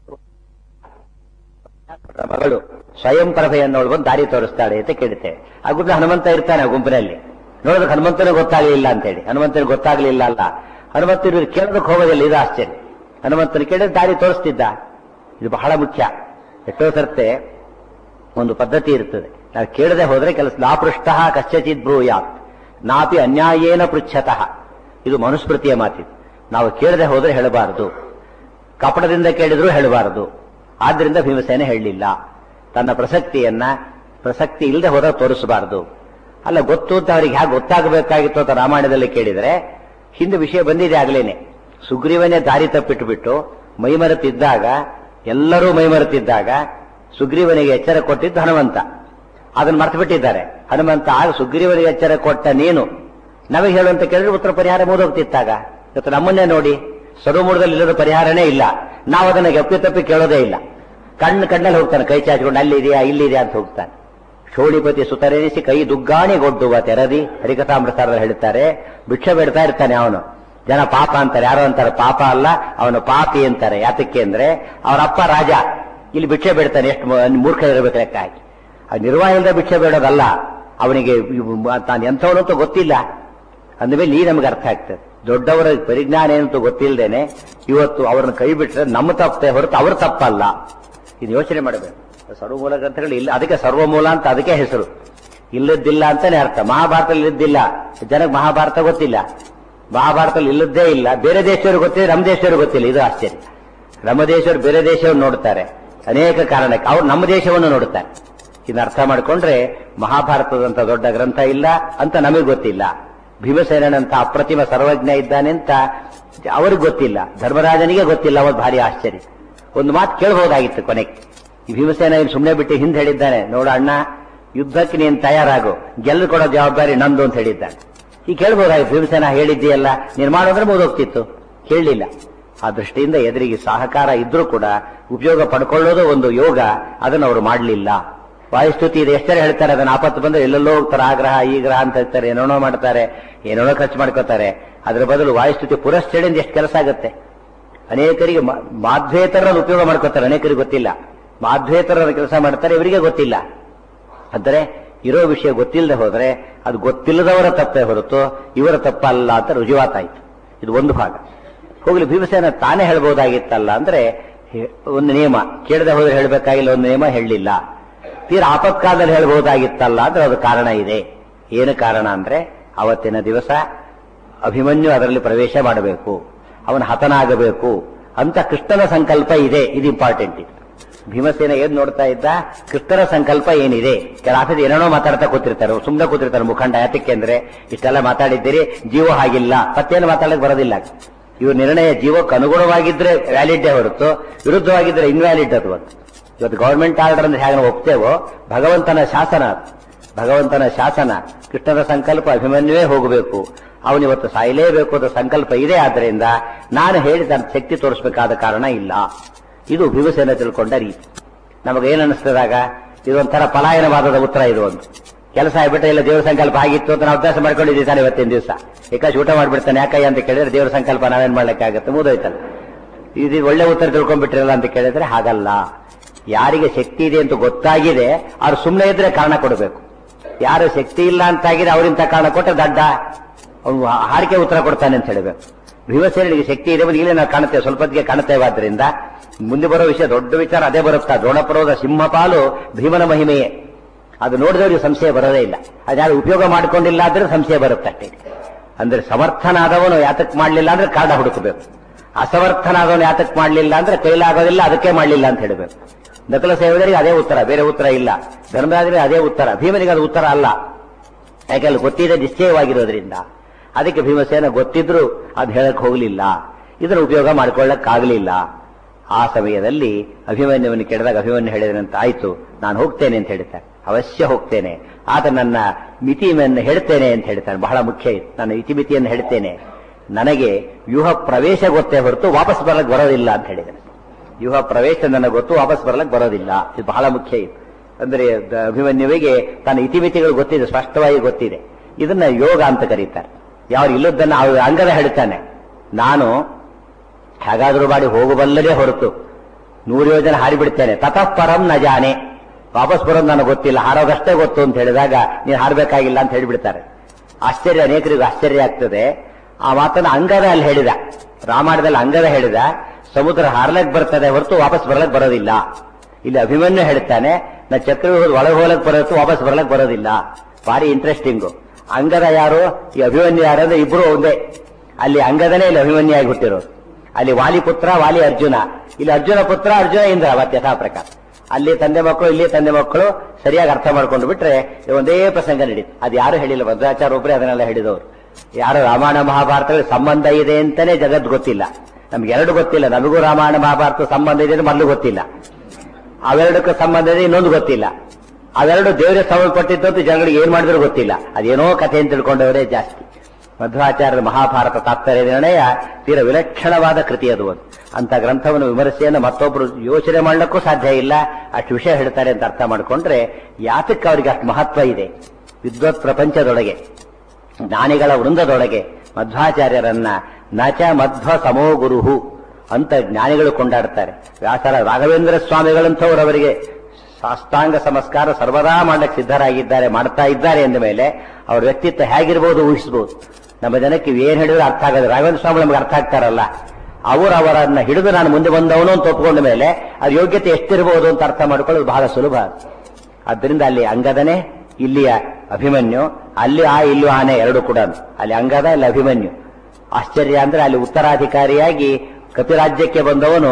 ಮಗಳು ಸ್ವಯಂ ಪ್ರಭೆಯನ್ನೋಳು ಬಂದು ದಾರಿ ತೋರಿಸ್ತಾಳೆ ಅಂತ ಕೇಳುತ್ತೇವೆ. ಆ ಗುಂಪು ಹನುಮಂತ ಇರ್ತಾನೆ ಆ ಗುಂಪಿನಲ್ಲಿ. ನೋಡಿದ್ರೆ ಹನುಮಂತನಿಗೆ ಗೊತ್ತಾಗಲಿಲ್ಲ ಅಂತೇಳಿ. ಹನುಮಂತನಿಗೆ ಗೊತ್ತಾಗ್ಲಿಲ್ಲ ಅಲ್ಲ, ಹನುಮಂತರು ಕೇಳೋದಕ್ಕೆ ಹೋಗೋದಿಲ್ಲ. ಇದು ಆಶ್ಚರ್ಯ. ಹನುಮಂತನ ಕೇಳಿದ್ರೆ ದಾರಿ ತೋರಿಸ್ತಿದ್ದ. ಇದು ಬಹಳ ಮುಖ್ಯ. ಎಷ್ಟೋ ಸರ್ತೆ ಒಂದು ಪದ್ಧತಿ ಇರ್ತದೆ, ನಾವು ಕೇಳದೆ ಹೋದ್ರೆ ಕೆಲಸ ನಾಪೃಷ್ಟ ಕಶ್ಚಿತ್ ಬ್ರೂಯಾತ್ ನಾಪಿ ಅನ್ಯಾಯೇನ ಪೃಚ್ಛತಃ. ಇದು ಮನುಸ್ಮೃತಿಯ ಮಾತಿದು. ನಾವು ಕೇಳದೆ ಹೋದ್ರೆ ಹೇಳಬಾರದು, ಕಪಟದಿಂದ ಕೇಳಿದ್ರೂ ಹೇಳಬಾರದು. ಆದ್ರಿಂದ ಭೀಮಸೇನ ಹೇಳಲಿಲ್ಲ. ತನ್ನ ಪ್ರಸಕ್ತಿ ಇಲ್ಲದೆ ಹೋದ್ರೆ ತೋರಿಸಬಾರದು. ಅಲ್ಲ, ಗೊತ್ತು ಅಂತ ಅವರಿಗೆ ಹೇಗೆ ಗೊತ್ತಾಗಬೇಕಾಗಿತ್ತು ಅಂತ ರಾಮಾಯಣದಲ್ಲಿ ಕೇಳಿದರೆ ಹಿಂದೆ ವಿಷಯ ಬಂದಿದೆ ಆಗ್ಲೇನೆ. ಸುಗ್ರೀವನೇ ದಾರಿ ತಪ್ಪಿಟ್ಟುಬಿಟ್ಟು ಮೈಮರೆತಿದ್ದಾಗ, ಎಲ್ಲರೂ ಮೈಮರೆತಿದ್ದಾಗ ಸುಗ್ರೀವನಿಗೆ ಎಚ್ಚರ ಕೊಟ್ಟಿದ್ದು ಹನುಮಂತ. ಅದನ್ನು ಮರ್ತು ಬಿಟ್ಟಿದ್ದಾರೆ. ಹನುಮಂತ ಆಗ ಸುಗ್ರೀವನಿಗೆ ಎಚ್ಚರ ಕೊಟ್ಟ ನೀನು ನಮಗೆ ಹೇಳುವಂತ ಕೇಳಿದ್ರೆ ಉತ್ತರ ಪರಿಹಾರ ಮುಗಿದೋಗ್ತಿತ್ತಾಗ. ಇವತ್ತು ನಮ್ಮನ್ನೇ ನೋಡಿ, ಸರ್ವಮೂಲದಲ್ಲಿ ಇಲ್ಲದ ಪರಿಹಾರನೇ ಇಲ್ಲ. ನಾವು ಅದನ್ನ ತಪ್ಪಿ ಕೇಳೋದೇ ಇಲ್ಲ. ಕಣ್ಣಲ್ಲಿ ಹೋಗ್ತಾನೆ, ಕೈ ಚಾಚಿಕೊಂಡು ಅಲ್ಲಿದೆಯಾ ಇಲ್ಲಿದೆಯಾ ಅಂತ ಹೋಗ್ತಾನೆ. ಶೋಣಿಪತಿ ಸುತರೆನಿಸಿ ಕೈ ದುಗ್ಗಾಣಿಗೊಡ್ಡುವ ತೆರದಿ ಹರಿಕಥಾಮೃತದಲ್ಲಿ ಹೇಳ್ತಾರೆ. ಭಿಕ್ಷೆ ಬೇಡ್ತಾ ಇರ್ತಾನೆ ಅವನು. ಜನ ಪಾಪ ಅಂತಾರೆ, ಯಾರೋ ಅಂತಾರೆ ಪಾಪ ಅಲ್ಲ, ಅವನು ಪಾಪಿ ಅಂತಾರೆ. ಯಾತಕ್ಕೆ ಅಂದ್ರೆ ಅವರಪ್ಪ ರಾಜ, ಇಲ್ಲಿ ಭಿಕ್ಷೆ ಬೇಡ್ತಾನೆ. ಎಷ್ಟು ಮೂರ್ಖ ಇರಬೇಕು ಲೆಕ್ಕ ಹಾಕಿ. ಆ ನಿರ್ವಾಹದಿಂದ ಭಿಕ್ಷೆ ಬೇಡೋದಲ್ಲ, ಅವನಿಗೆ ತಾನು ಎಂಥವನು ಅಂತ ಗೊತ್ತಿಲ್ಲ. ಅಂದಮೇಲೆ ಈ ನಮ್ಗೆ ಅರ್ಥ ಆಗ್ತದೆ. ದೊಡ್ಡವರ ಪರಿಜ್ಞಾನ ಏನಂತ ಗೊತ್ತಿಲ್ಲದೇನೆ ಇವತ್ತು ಅವರನ್ನು ಕೈ ಬಿಟ್ರೆ ನಮ್ಮ ತಪ್ಪೇ ಹೊರತು ಅವ್ರ ತಪ್ಪಲ್ಲ. ಇದು ಯೋಚನೆ ಮಾಡಬೇಕು. ಸರ್ವಮೂಲ ಗ್ರಂಥಗಳು ಇಲ್ಲ, ಅದಕ್ಕೆ ಸರ್ವಮೂಲ ಅಂತ ಅದಕ್ಕೆ ಹೆಸರು. ಇಲ್ಲದ್ದಿಲ್ಲ ಅಂತಾನೆ ಅರ್ಥ. ಮಹಾಭಾರತದಲ್ಲಿ ಇಲ್ಲದ್ದಿಲ್ಲ, ಜನಕ್ಕೆ ಮಹಾಭಾರತ ಗೊತ್ತಿಲ್ಲ. ಮಹಾಭಾರತದಲ್ಲಿ ಇಲ್ಲದ್ದೇ ಇಲ್ಲ. ಬೇರೆ ದೇಶದವರು ಗೊತ್ತಿದೆ, ನಮ್ಮ ದೇಶದವರು ಗೊತ್ತಿಲ್ಲ. ಇದು ಆಶ್ಚರ್ಯ. ನಮ್ಮ ದೇಶವರು ಬೇರೆ ದೇಶವನ್ನು ನೋಡ್ತಾರೆ ಅನೇಕ ಕಾರಣಕ್ಕೆ, ಅವ್ರು ನಮ್ಮ ದೇಶವನ್ನು ನೋಡುತ್ತಾರೆ. ಇದನ್ನ ಅರ್ಥ ಮಾಡಿಕೊಂಡ್ರೆ ಮಹಾಭಾರತದಂತ ದೊಡ್ಡ ಗ್ರಂಥ ಇಲ್ಲ ಅಂತ ನಮಗೆ ಗೊತ್ತಿಲ್ಲ. ಭೀಮಸೇನಂತ ಅಪ್ರತಿಮ ಸರ್ವಜ್ಞ ಇದ್ದಾನೆ ಅಂತ ಅವ್ರಿಗೆ ಗೊತ್ತಿಲ್ಲ. ಧರ್ಮರಾಜನಿಗೆ ಗೊತ್ತಿಲ್ಲ. ಅವತ್ತು ಭಾರಿ ಆಶ್ಚರ್ಯ. ಒಂದು ಮಾತು ಕೇಳಬಹುದಾಗಿತ್ತು ಕೊನೆಗೆ. ಈ ಭೀಮಸೇನ ಸುಮ್ಮನೆ ಬಿಟ್ಟು ಹಿಂದೆ ಹೇಳಿದ್ದಾನೆ, ನೋಡ ಅಣ್ಣ, ಯುದ್ಧಕ್ಕೆ ನೀನು ತಯಾರಾಗು, ಗೆಲ್ಲು ಕೊಡೋ ಜವಾಬ್ದಾರಿ ನಂದು ಅಂತ ಹೇಳಿದ್ದಾನೆ. ಈ ಕೇಳಬಹುದಾಗಿತ್ತು. ಭೀಮಸೇನ ಹೇಳಿದ್ದೀಯಲ್ಲ ನೀನು ಮಾಡೋದ್ರೆ ಮುಗಿದೋಗ್ತಿತ್ತು. ಕೇಳಲಿಲ್ಲ. ಆ ದೃಷ್ಟಿಯಿಂದ ಎದುರಿಗೆ ಸಹಕಾರ ಇದ್ರೂ ಕೂಡ ಉಪಯೋಗ ಪಡ್ಕೊಳ್ಳೋದು ಒಂದು ಯೋಗ. ಅದನ್ನು ಅವರು ಮಾಡಲಿಲ್ಲ. ವಾಯುಸ್ತುತಿ ಇದೆ, ಎಷ್ಟರ ಹೇಳ್ತಾರೆ. ಅದನ್ನ ಆಪತ್ತು ಬಂದ್ರೆ ಎಲ್ಲೆಲ್ಲೋ ಹೋಗ್ತಾರೆ. ಆ ಗ್ರಹ ಈ ಗ್ರಹ ಅಂತ ಹೇಳ್ತಾರೆ, ಏನೇನೋ ಮಾಡ್ತಾರೆ, ಏನೇನೋ ಖರ್ಚು ಮಾಡ್ಕೋತಾರೆ. ಅದರ ಬದಲು ವಾಯುಸ್ತುತಿ ಪುರಶ್ಚೇಡಿಂದ ಎಷ್ಟು ಕೆಲಸ ಆಗುತ್ತೆ. ಅನೇಕರಿಗೆ ಮಾಧ್ವೇತರನ್ನು ಉಪಯೋಗ ಮಾಡ್ಕೋತಾರೆ, ಅನೇಕರಿಗೆ ಗೊತ್ತಿಲ್ಲ. ಮಾಧ್ವೇತರನ್ನು ಕೆಲಸ ಮಾಡ್ತಾರೆ, ಇವರಿಗೆ ಗೊತ್ತಿಲ್ಲ. ಅಂದರೆ ಇರೋ ವಿಷಯ ಗೊತ್ತಿಲ್ಲದೆ ಹೋದ್ರೆ ಅದು ಗೊತ್ತಿಲ್ಲದವರ ತಪ್ಪೇ ಹೊರತು ಇವರ ತಪ್ಪಲ್ಲ ಅಂತ ರುಜುವಾತಾಯ್ತು. ಇದು ಒಂದು ಭಾಗ. ಹೋಗ್ಲಿ, ಭೀಮಸೇನ ತಾನೇ ಹೇಳ್ಬಹುದಾಗಿತ್ತಲ್ಲ ಅಂದ್ರೆ ಒಂದು ನಿಯಮ. ಕೇಳದೆ ಹೋದ್ರೆ ಹೇಳಬೇಕಾಗಿಲ್ಲ, ಒಂದು ನಿಯಮ ಹೇಳಲಿಲ್ಲ. ತೀರ ಆಪತ್ಕಾಲದಲ್ಲಿ ಹೇಳ್ಬಹುದಾಗಿತ್ತಲ್ಲ ಅಂದ್ರೆ ಅದು ಕಾರಣ ಇದೆ. ಏನು ಕಾರಣ ಅಂದ್ರೆ ಅವತ್ತಿನ ದಿವಸ ಅಭಿಮನ್ಯು ಅದರಲ್ಲಿ ಪ್ರವೇಶ ಮಾಡಬೇಕು, ಅವನು ಹತನಾಗಬೇಕು ಅಂತ ಕೃಷ್ಣನ ಸಂಕಲ್ಪ ಇದೆ. ಇದು ಇಂಪಾರ್ಟೆಂಟ್. ಭೀಮಸೇನ ಏನ್ ನೋಡ್ತಾ ಇದ್ದ, ಕೃಷ್ಣನ ಸಂಕಲ್ಪ ಏನಿದೆ. ಕೆಲವು ಏನೇನೋ ಮಾತಾಡ್ತಾ ಕೂತಿರ್ತಾರೆ, ಸುಮ್ಮನೆ ಕೂತಿರ್ತಾರೆ ಮುಖಂಡ. ಯಾತಕ್ಕೆ ಅಂದ್ರೆ ಇಷ್ಟೆಲ್ಲ ಮಾತಾಡಿದ್ದೀರಿ, ಜೀವ ಹಾಗಿಲ್ಲ, ಮತ್ತೇನು ಮಾತಾಡಕ್ ಬರೋದಿಲ್ಲ. ಇವ್ರ ನಿರ್ಣಯ ಜೀವಕ್ಕೆ ಅನುಗುಣವಾಗಿದ್ರೆ ವ್ಯಾಲಿಡ್ಡೇ ಹೊರತು ವಿರುದ್ಧವಾಗಿದ್ರೆ ಇನ್ವ್ಯಾಲಿಡ್. ಅದು ಇವತ್ತು ಗವರ್ಮೆಂಟ್ ಆರ್ಡರ್ ಅಂದ್ರೆ ಹೇಗೆ ಒಪ್ತೇವೋ, ಭಗವಂತನ ಶಾಸನ. ಭಗವಂತನ ಶಾಸನ, ಕೃಷ್ಣನ ಸಂಕಲ್ಪ ಅಭಿಮನ್ಯುವೇ ಹೋಗಬೇಕು, ಅವನಿವತ್ತು ಸಾಯಲೇಬೇಕು ಅಂತ ಸಂಕಲ್ಪ ಇದೆ. ಆದ್ದರಿಂದ ನಾನು ಹೇಳಿದ ಶಕ್ತಿ ತೋರಿಸಬೇಕಾದ ಕಾರಣ ಇಲ್ಲ. ಇದು ಭೀಮಸೇನ ತಿಳ್ಕೊಂಡ ರೀತಿ. ನಮಗೇನು ಅನಿಸ್ತದಾಗ ಇದೊಂಥರ ಪಲಾಯನವಾದದ ಉತ್ತರ. ಇದು ಒಂದು ಕೆಲಸ ಆಗ್ಬಿಟ್ರೆ ಇಲ್ಲ, ದೇವರ ಸಂಕಲ್ಪ ಆಗಿತ್ತು ಅಂತ ನಾವು ಅಭ್ಯಾಸ ಮಾಡ್ಕೊಂಡಿದ್ದೀವಿ ತಾನೆ. ಇವತ್ತಿನ ದಿವಸ ಏಕಾಶಿ ಊಟ ಮಾಡ್ಬಿಡ್ತಾನೆ, ಯಾಕಯ್ಯ ಅಂತ ಕೇಳಿದ್ರೆ ದೇವರ ಸಂಕಲ್ಪ ನಾವೇನ್ ಮಾಡ್ಲಿಕ್ಕಾಗತ್ತೆ, ಮುಗಿದೋಯ್ತಲ್ಲ. ಇದು ಒಳ್ಳೆ ಉತ್ತರ ತಿಳ್ಕೊಂಡ್ಬಿಟ್ರಲ್ಲ ಅಂತ ಕೇಳಿದ್ರೆ ಹಾಗಲ್ಲ. ಯಾರಿಗೆ ಶಕ್ತಿ ಇದೆ ಅಂತ ಗೊತ್ತಾಗಿದೆ ಅವ್ರು ಸುಮ್ಮನೆ ಇದ್ರೆ ಕಾರಣ ಕೊಡಬೇಕು. ಯಾರು ಶಕ್ತಿ ಇಲ್ಲ ಅಂತಾಗಿದೆ ಅವರಿಂತ ಕಾರಣ ಕೊಟ್ಟರೆ ದಡ್ಡ, ಅವನು ಹಾರಿಕೆ ಉತ್ತರ ಕೊಡ್ತಾನೆ ಅಂತ ಹೇಳಬೇಕು. ಭೀಮಸೇನಿಗೆ ಶಕ್ತಿ ಇದೆ ಈಗಲೇ ನಾವು ಕಾಣುತ್ತೇವೆ, ಸ್ವಲ್ಪ ಹೊತ್ತಿಗೆ ಕಾಣುತ್ತೇವೆ. ಆದ್ದರಿಂದ ಮುಂದೆ ಬರೋ ವಿಷಯ ದೊಡ್ಡ ವಿಚಾರ ಅದೇ ಬರುತ್ತಾ. ದ್ರೋಣಪರ್ವದ ಸಿಂಹಪಾಲು ಭೀಮನ ಮಹಿಮೆಯೇ. ಅದು ನೋಡಿದವರಿಗೆ ಸಂಶಯ ಬರೋದೇ ಇಲ್ಲ. ಅದ್ಯಾರು ಉಪಯೋಗ ಮಾಡಿಕೊಂಡಿಲ್ಲ ಅಂದ್ರೆ ಸಂಶಯ ಬರುತ್ತಷ್ಟೇ. ಅಂದ್ರೆ ಸಮರ್ಥನಾದವನು ಯಾತಕ್ ಮಾಡಲಿಲ್ಲ ಅಂದ್ರೆ ಕಾರಣ ಹುಡುಕಬೇಕು. ಅಸಮರ್ಥನಾದವನು ಯಾತಕ್ ಮಾಡಲಿಲ್ಲ ಅಂದ್ರೆ ಕೈಲಾಗೋದಿಲ್ಲ, ಅದಕ್ಕೆ ಮಾಡಲಿಲ್ಲ ಅಂತ ಹೇಳಬೇಕು. ನಕಲ ಸೇವಕರಿಗೆ ಅದೇ ಉತ್ತರ, ಬೇರೆ ಉತ್ತರ ಇಲ್ಲ. ಧರ್ಮರಾಜರಿಗೆ ಅದೇ ಉತ್ತರ, ಭೀಮನಿಗೆ ಅದು ಉತ್ತರ ಅಲ್ಲ. ಯಾಕೆಂದ್ರೆ ಗೊತ್ತಿದೆ ನಿಶ್ಚಯವಾಗಿರೋದ್ರಿಂದ. ಅದಕ್ಕೆ ಭೀಮಸೇನ ಗೊತ್ತಿದ್ರು ಅದು ಹೇಳಕ್ ಹೋಗಲಿಲ್ಲ, ಇದನ್ನು ಉಪಯೋಗ ಮಾಡಿಕೊಳ್ಳಕ್ಕಾಗಲಿಲ್ಲ. ಆ ಸಮಯದಲ್ಲಿ ಅಭಿಮನ್ಯುವನ್ನು ಕೇಳಿದಾಗ ಅಭಿಮನ್ಯು ಹೇಳಿದ್ರಂತ, ಆಯ್ತು ನಾನು ಹೋಗ್ತೇನೆ ಅಂತ ಹೇಳ್ತಾನೆ. ಅವಶ್ಯ ಹೋಗ್ತೇನೆ, ಆತ ನನ್ನ ಮಿತಿಯನ್ನು ಹೇಳ್ತೇನೆ ಅಂತ ಹೇಳ್ತಾನೆ. ಬಹಳ ಮುಖ್ಯ ಇದು, ನನ್ನ ಇತಿಮಿತಿಯನ್ನು ಹೇಳ್ತೇನೆ. ನನಗೆ ವ್ಯೂಹ ಪ್ರವೇಶ ಗೊತ್ತೇ ಹೊರತು ವಾಪಸ್ ಬರ್ಲಕ್ಕೆ ಬರೋದಿಲ್ಲ ಅಂತ ಹೇಳಿದ್ದಾನೆ. ವ್ಯೂಹ ಪ್ರವೇಶ ನನಗೆ ಗೊತ್ತು, ವಾಪಸ್ ಬರ್ಲಕ್ಕೆ ಬರೋದಿಲ್ಲ. ಇದು ಬಹಳ ಮುಖ್ಯ ಇದು. ಅಂದ್ರೆ ಅಭಿಮನ್ಯುವಿಗೆ ತನ್ನ ಇತಿಮಿತಿಗಳು ಗೊತ್ತಿದೆ, ಸ್ಪಷ್ಟವಾಗಿ ಗೊತ್ತಿದೆ. ಇದನ್ನ ಯೋಗ ಅಂತ ಕರೀತಾರೆ. ಯಾರು ಇಲ್ಲದನ್ನ ಅಂಗದ ಹೇಳ್ತಾನೆ, ನಾನು ಹೇಗಾದ್ರೂ ಮಾಡಿ ಹೋಗಬಲ್ಲದೇ ಹೊರತು 100 ಯೋಜನೆ ಹಾರಿಬಿಡ್ತೇನೆ. ತತಃ ಪರಂ ನ ಜಾನೆ, ವಾಪಸ್ ಬರೋದು ನನಗೆ ಗೊತ್ತಿಲ್ಲ, ಹಾರೋದಷ್ಟೇ ಗೊತ್ತು ಅಂತ ಹೇಳಿದಾಗ ನೀನು ಹಾರಬೇಕಾಗಿಲ್ಲ ಅಂತ ಹೇಳಿಬಿಡ್ತಾರೆ. ಆಶ್ಚರ್ಯ, ಅನೇಕರಿಗೂ ಆಶ್ಚರ್ಯ ಆಗ್ತದೆ. ಆ ಮಾತನ್ನು ಅಂಗದ ಅಲ್ಲಿ ಹೇಳಿದ, ರಾಮಾಯಣದಲ್ಲಿ ಅಂಗದ ಹೇಳಿದ, ಸಮುದ್ರ ಹಾರ್ಲಕ್ ಬರ್ತದೆ ಹೊರತು ವಾಪಸ್ ಬರ್ಲಕ್ ಬರೋದಿಲ್ಲ. ಇಲ್ಲಿ ಅಭಿಮನ್ಯು ಹೇಳ್ತಾನೆ, ನಾ ಚಕ್ರವ್ಯೂಹದ ಒಳಗೆ ಹೋಗ್ಲಕ್ ಬರೋದು, ವಾಪಸ್ ಬರ್ಲಕ್ ಬರೋದಿಲ್ಲ. ಭಾರಿ ಇಂಟ್ರೆಸ್ಟಿಂಗು. ಅಂಗದ ಯಾರು, ಈ ಅಭಿಮನ್ಯು ಯಾರು ಅಂದ್ರೆ ಇಬ್ರು ಒಂದೇ. ಅಲ್ಲಿ ಅಂಗದನೇ ಇಲ್ಲಿ ಅಭಿಮನ್ಯು ಆಗಿ ಹುಟ್ಟಿರೋದು. ಅಲ್ಲಿ ವಾಲಿ ಪುತ್ರ, ವಾಲಿ ಅರ್ಜುನ. ಇಲ್ಲಿ ಅರ್ಜುನ ಪುತ್ರ, ಅರ್ಜುನ ಇಂದ್ರ. ಮತ್ತೆ ಯಥಾ ಪ್ರಕಾರ ಅಲ್ಲಿ ತಂದೆ ಮಕ್ಕಳು, ಇಲ್ಲಿ ತಂದೆ ಮಕ್ಕಳು. ಸರಿಯಾಗಿ ಅರ್ಥ ಮಾಡ್ಕೊಂಡು ಬಿಟ್ರೆ ಒಂದೇ ಪ್ರಸಂಗ ನಡೀತು. ಅದು ಯಾರು ಹೇಳಿಲ್ಲ, ಭದ್ರಾಚಾರ್ಯ ಒಬ್ಬರೇ ಅದನ್ನೆಲ್ಲ ಹೇಳಿದವರು. ಯಾರು ರಾಮಾಯಣ ಮಹಾಭಾರತಗಳ ಸಂಬಂಧ ಇದೆ ಅಂತಾನೆ ಜಗತ್ ಗೊತ್ತಿಲ್ಲ. ನಮ್ಗೆ ಎರಡು ಗೊತ್ತಿಲ್ಲ. ನಮಗೂ ರಾಮಾಯಣ ಮಹಾಭಾರತ ಸಂಬಂಧ ಇದೆ ಮೊದಲು ಗೊತ್ತಿಲ್ಲ, ಅವೆರಡಕ್ಕೂ ಸಂಬಂಧ ಇದೆ ಇನ್ನೊಂದು ಗೊತ್ತಿಲ್ಲ. ಅವೆರಡು ದೇವರಿಗೆ ಸಂಬಂಧಪಟ್ಟಿದ್ದು ಜನಗಳಿಗೆ ಏನ್ ಮಾಡಿದ್ರು ಗೊತ್ತಿಲ್ಲ. ಅದೇನೋ ಕಥೆ ಅಂತ ತಿಳ್ಕೊಂಡವರೇ ಜಾಸ್ತಿ. ಮಧ್ವಾಚಾರ್ಯರ ಮಹಾಭಾರತ ತಾತ್ಪರ್ಯ ನಿರ್ಣಯ ತೀರ ವಿಲಕ್ಷಣವಾದ ಕೃತಿ ಅದು. ಅಂತ ಗ್ರಂಥವನ್ನು ವಿಮರ್ಶೆಯನ್ನು ಮತ್ತೊಬ್ಬರು ಯೋಚನೆ ಮಾಡಲಿಕ್ಕೂ ಸಾಧ್ಯ ಇಲ್ಲ. ಅಷ್ಟು ವಿಷಯ ಹೇಳ್ತಾರೆ ಅಂತ ಅರ್ಥ ಮಾಡಿಕೊಂಡ್ರೆ ಯಾತಕ್ಕೆ ಅವರಿಗೆ ಅಷ್ಟು ಮಹತ್ವ ಇದೆ. ವಿದ್ವತ್ ಪ್ರಪಂಚದೊಳಗೆ, ಜ್ಞಾನಿಗಳ ವೃಂದದೊಳಗೆ ಮಧ್ವಾಚಾರ್ಯರನ್ನ ನಚ ಮಧ್ವ ಸಮೋ ಗುರುಹು ಅಂತ ಜ್ಞಾನಿಗಳು ಕೊಂಡಾಡ್ತಾರೆ. ವ್ಯಾಸರ ರಾಘವೇಂದ್ರ ಸ್ವಾಮಿಗಳಂಥವ್ರು ಅವರಿಗೆ ಸಾಷ್ಟಾಂಗ ನಮಸ್ಕಾರ ಸರ್ವದಾ ಮಾಡಕ್ಕೆ ಸಿದ್ಧರಾಗಿದ್ದಾರೆ, ಮಾಡ್ತಾ ಇದ್ದಾರೆ ಎಂದ ಮೇಲೆ ಅವ್ರ ವ್ಯಕ್ತಿತ್ವ ಹೇಗಿರ್ಬೋದು ಊಹಿಸಬಹುದು. ನಮ್ಮ ಜನಕ್ಕೆ ಏನ್ ಹೇಳಿದ್ರೆ ಅರ್ಥ ಆಗೋದು. ರಾಘವೇಂದ್ರ ಸ್ವಾಮಿ ನಮ್ಗೆ ಅರ್ಥ ಆಗ್ತಾರಲ್ಲ, ಅವರನ್ನ ಹಿಡಿದು ನಾನು ಮುಂದೆ ಬಂದವನು ಅಂತ ಒಪ್ಕೊಂಡ ಮೇಲೆ ಅದ್ರ ಯೋಗ್ಯತೆ ಎಷ್ಟಿರಬಹುದು ಅಂತ ಅರ್ಥ ಮಾಡ್ಕೊಳ್ಳೋದು ಬಹಳ ಸುಲಭ. ಆದ್ದರಿಂದ ಅಲ್ಲಿ ಅಂಗದನೇ, ಇಲ್ಲಿಯ ಅಭಿಮನ್ಯು. ಅಲ್ಲಿ ಇಲ್ಲೂ ಆನೆ, ಎರಡು ಕೂಡ. ಅಲ್ಲಿ ಅಂಗದ, ಇಲ್ಲಿ ಅಭಿಮನ್ಯು. ಆಶ್ಚರ್ಯ ಅಂದ್ರೆ ಅಲ್ಲಿ ಉತ್ತರಾಧಿಕಾರಿಯಾಗಿ ಕಪಿರಾಜ್ಯಕ್ಕೆ ಬಂದವನು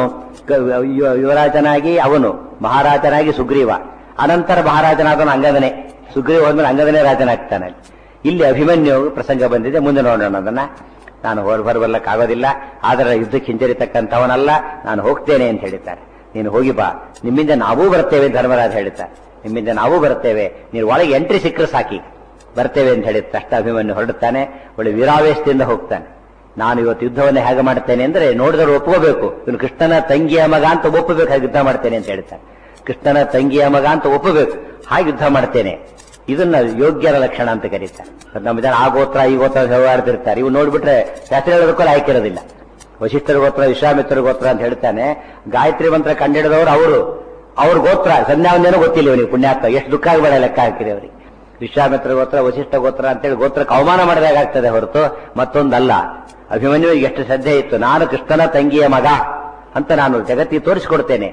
ಯುವರಾಜನಾಗಿ, ಅವನು ಮಹಾರಾಜನಾಗಿ ಸುಗ್ರೀವ. ಅನಂತರ ಮಹಾರಾಜನಾದವನು ಅಂಗದನೇ. ಸುಗ್ರೀವ ಹೋದ್ಮೇಲೆ ಅಂಗದನೇ ರಾಜನಾಗ್ತಾನೆ. ಇಲ್ಲಿ ಅಭಿಮನ್ಯು ಪ್ರಸಂಗ ಬಂದಿದೆ, ಮುಂದೆ ನೋಡೋಣ ಅದನ್ನ. ನಾನು ಹೊರಬರ್ಲಕ್ಕಾಗೋದಿಲ್ಲ, ಆದರೆ ಯುದ್ಧಕ್ಕೆ ಹಿಂಜರಿತಕ್ಕಂಥವನಲ್ಲ, ನಾನು ಹೋಗ್ತೇನೆ ಅಂತ ಹೇಳಿದ್ದಾರೆ. ನೀನು ಹೋಗಿ ಬಾ, ನಿಮ್ಮಿಂದ ನಾವೂ ಬರ್ತೇವೆ ಧರ್ಮರಾಜ ಹೇಳ್ತಾರೆ. ನಿಮ್ಮಿಂದ ನಾವೂ ಬರ್ತೇವೆ, ನೀನು ಒಳಗೆ ಎಂಟ್ರಿ ಸಿಕ್ಕರೆ ಸಾಕಿ, ಬರ್ತೇವೆ ಅಂತ ಹೇಳಿದ ತಕ್ಷಣ ಅಭಿಮನ್ಯು ಹೊರಡುತ್ತಾನೆ. ಒಳ್ಳೆ ವೀರಾವೇಶದಿಂದ ಹೋಗ್ತಾನೆ. ನಾನು ಇವತ್ತು ಯುದ್ಧವನ್ನೇ ಹೇಗೆ ಮಾಡ್ತೇನೆ ಅಂದ್ರೆ ನೋಡಿದವರು ಒಪ್ಕೋಬೇಕು, ಇವನು ಕೃಷ್ಣನ ತಂಗಿಯ ಮಗ ಅಂತ ಒಪ್ಪಬೇಕು, ಹಾಗೆ ಯುದ್ಧ ಮಾಡ್ತೇನೆ ಅಂತ ಹೇಳ್ತಾನೆ. ಕೃಷ್ಣನ ತಂಗಿಯ ಮಗ ಅಂತ ಒಪ್ಪಬೇಕು, ಹಾಗೆ ಯುದ್ಧ ಮಾಡ್ತೇನೆ. ಇದನ್ನ ಯೋಗ್ಯರ ಲಕ್ಷಣ ಅಂತ ಕರೀತಾರೆ. ನಮ್ಮ ಜನ ಆ ಗೋತ್ರ ಈ ಗೋತ್ರ ವ್ಯವಹಾರದಿರ್ತಾರೆ. ಇವು ನೋಡ್ಬಿಟ್ರೆ ಶಾಸ್ತ್ರ ಹೇಳೋದಕ್ಕೂ ಆಯ್ಕಿರೋದಿಲ್ಲ. ವಶಿಷ್ಠರ ಗೋತ್ರ, ವಿಶ್ವಾಮಿತ್ರ ಗೋತ್ರ ಅಂತ ಹೇಳ್ತಾನೆ. ಗಾಯತ್ರಿ ಮಂತ್ರ ಕಂಡಿಡಿದವರು ಅವ್ರ ಗೋತ್ರ ಸಂಧ್ಯಾವಂದೇನೋ ಗೊತ್ತಿಲ್ಲ ಇವನಿಗೆ, ಪುಣ್ಯಾತ್ಮ. ಎಷ್ಟು ದುಃಖ ಆಗಬೇಡ ಲೆಕ್ಕ ಹಾಕಿರಿ ಅವರಿಗೆ. ವಿಶ್ವಾಮಿತ್ರ ಗೋತ್ರ, ವಶಿಷ್ಠ ಗೋತ್ರ ಅಂತೇಳಿ ಗೋತ್ರಕ್ಕೆ ಅವಮಾನ ಮಾಡಿದಾಗ್ತದೆ ಹೊರತು ಮತ್ತೊಂದಲ್ಲ. ಅಭಿಮನ್ಯುವಿಗೆ ಎಷ್ಟು ಶ್ರದ್ಧೆ ಇತ್ತು, ನಾನು ಕೃಷ್ಣನ ತಂಗಿಯ ಮಗ ಅಂತ ನಾನು ಜಗತ್ತಿಗೆ ತೋರಿಸಿಕೊಡ್ತೇನೆ.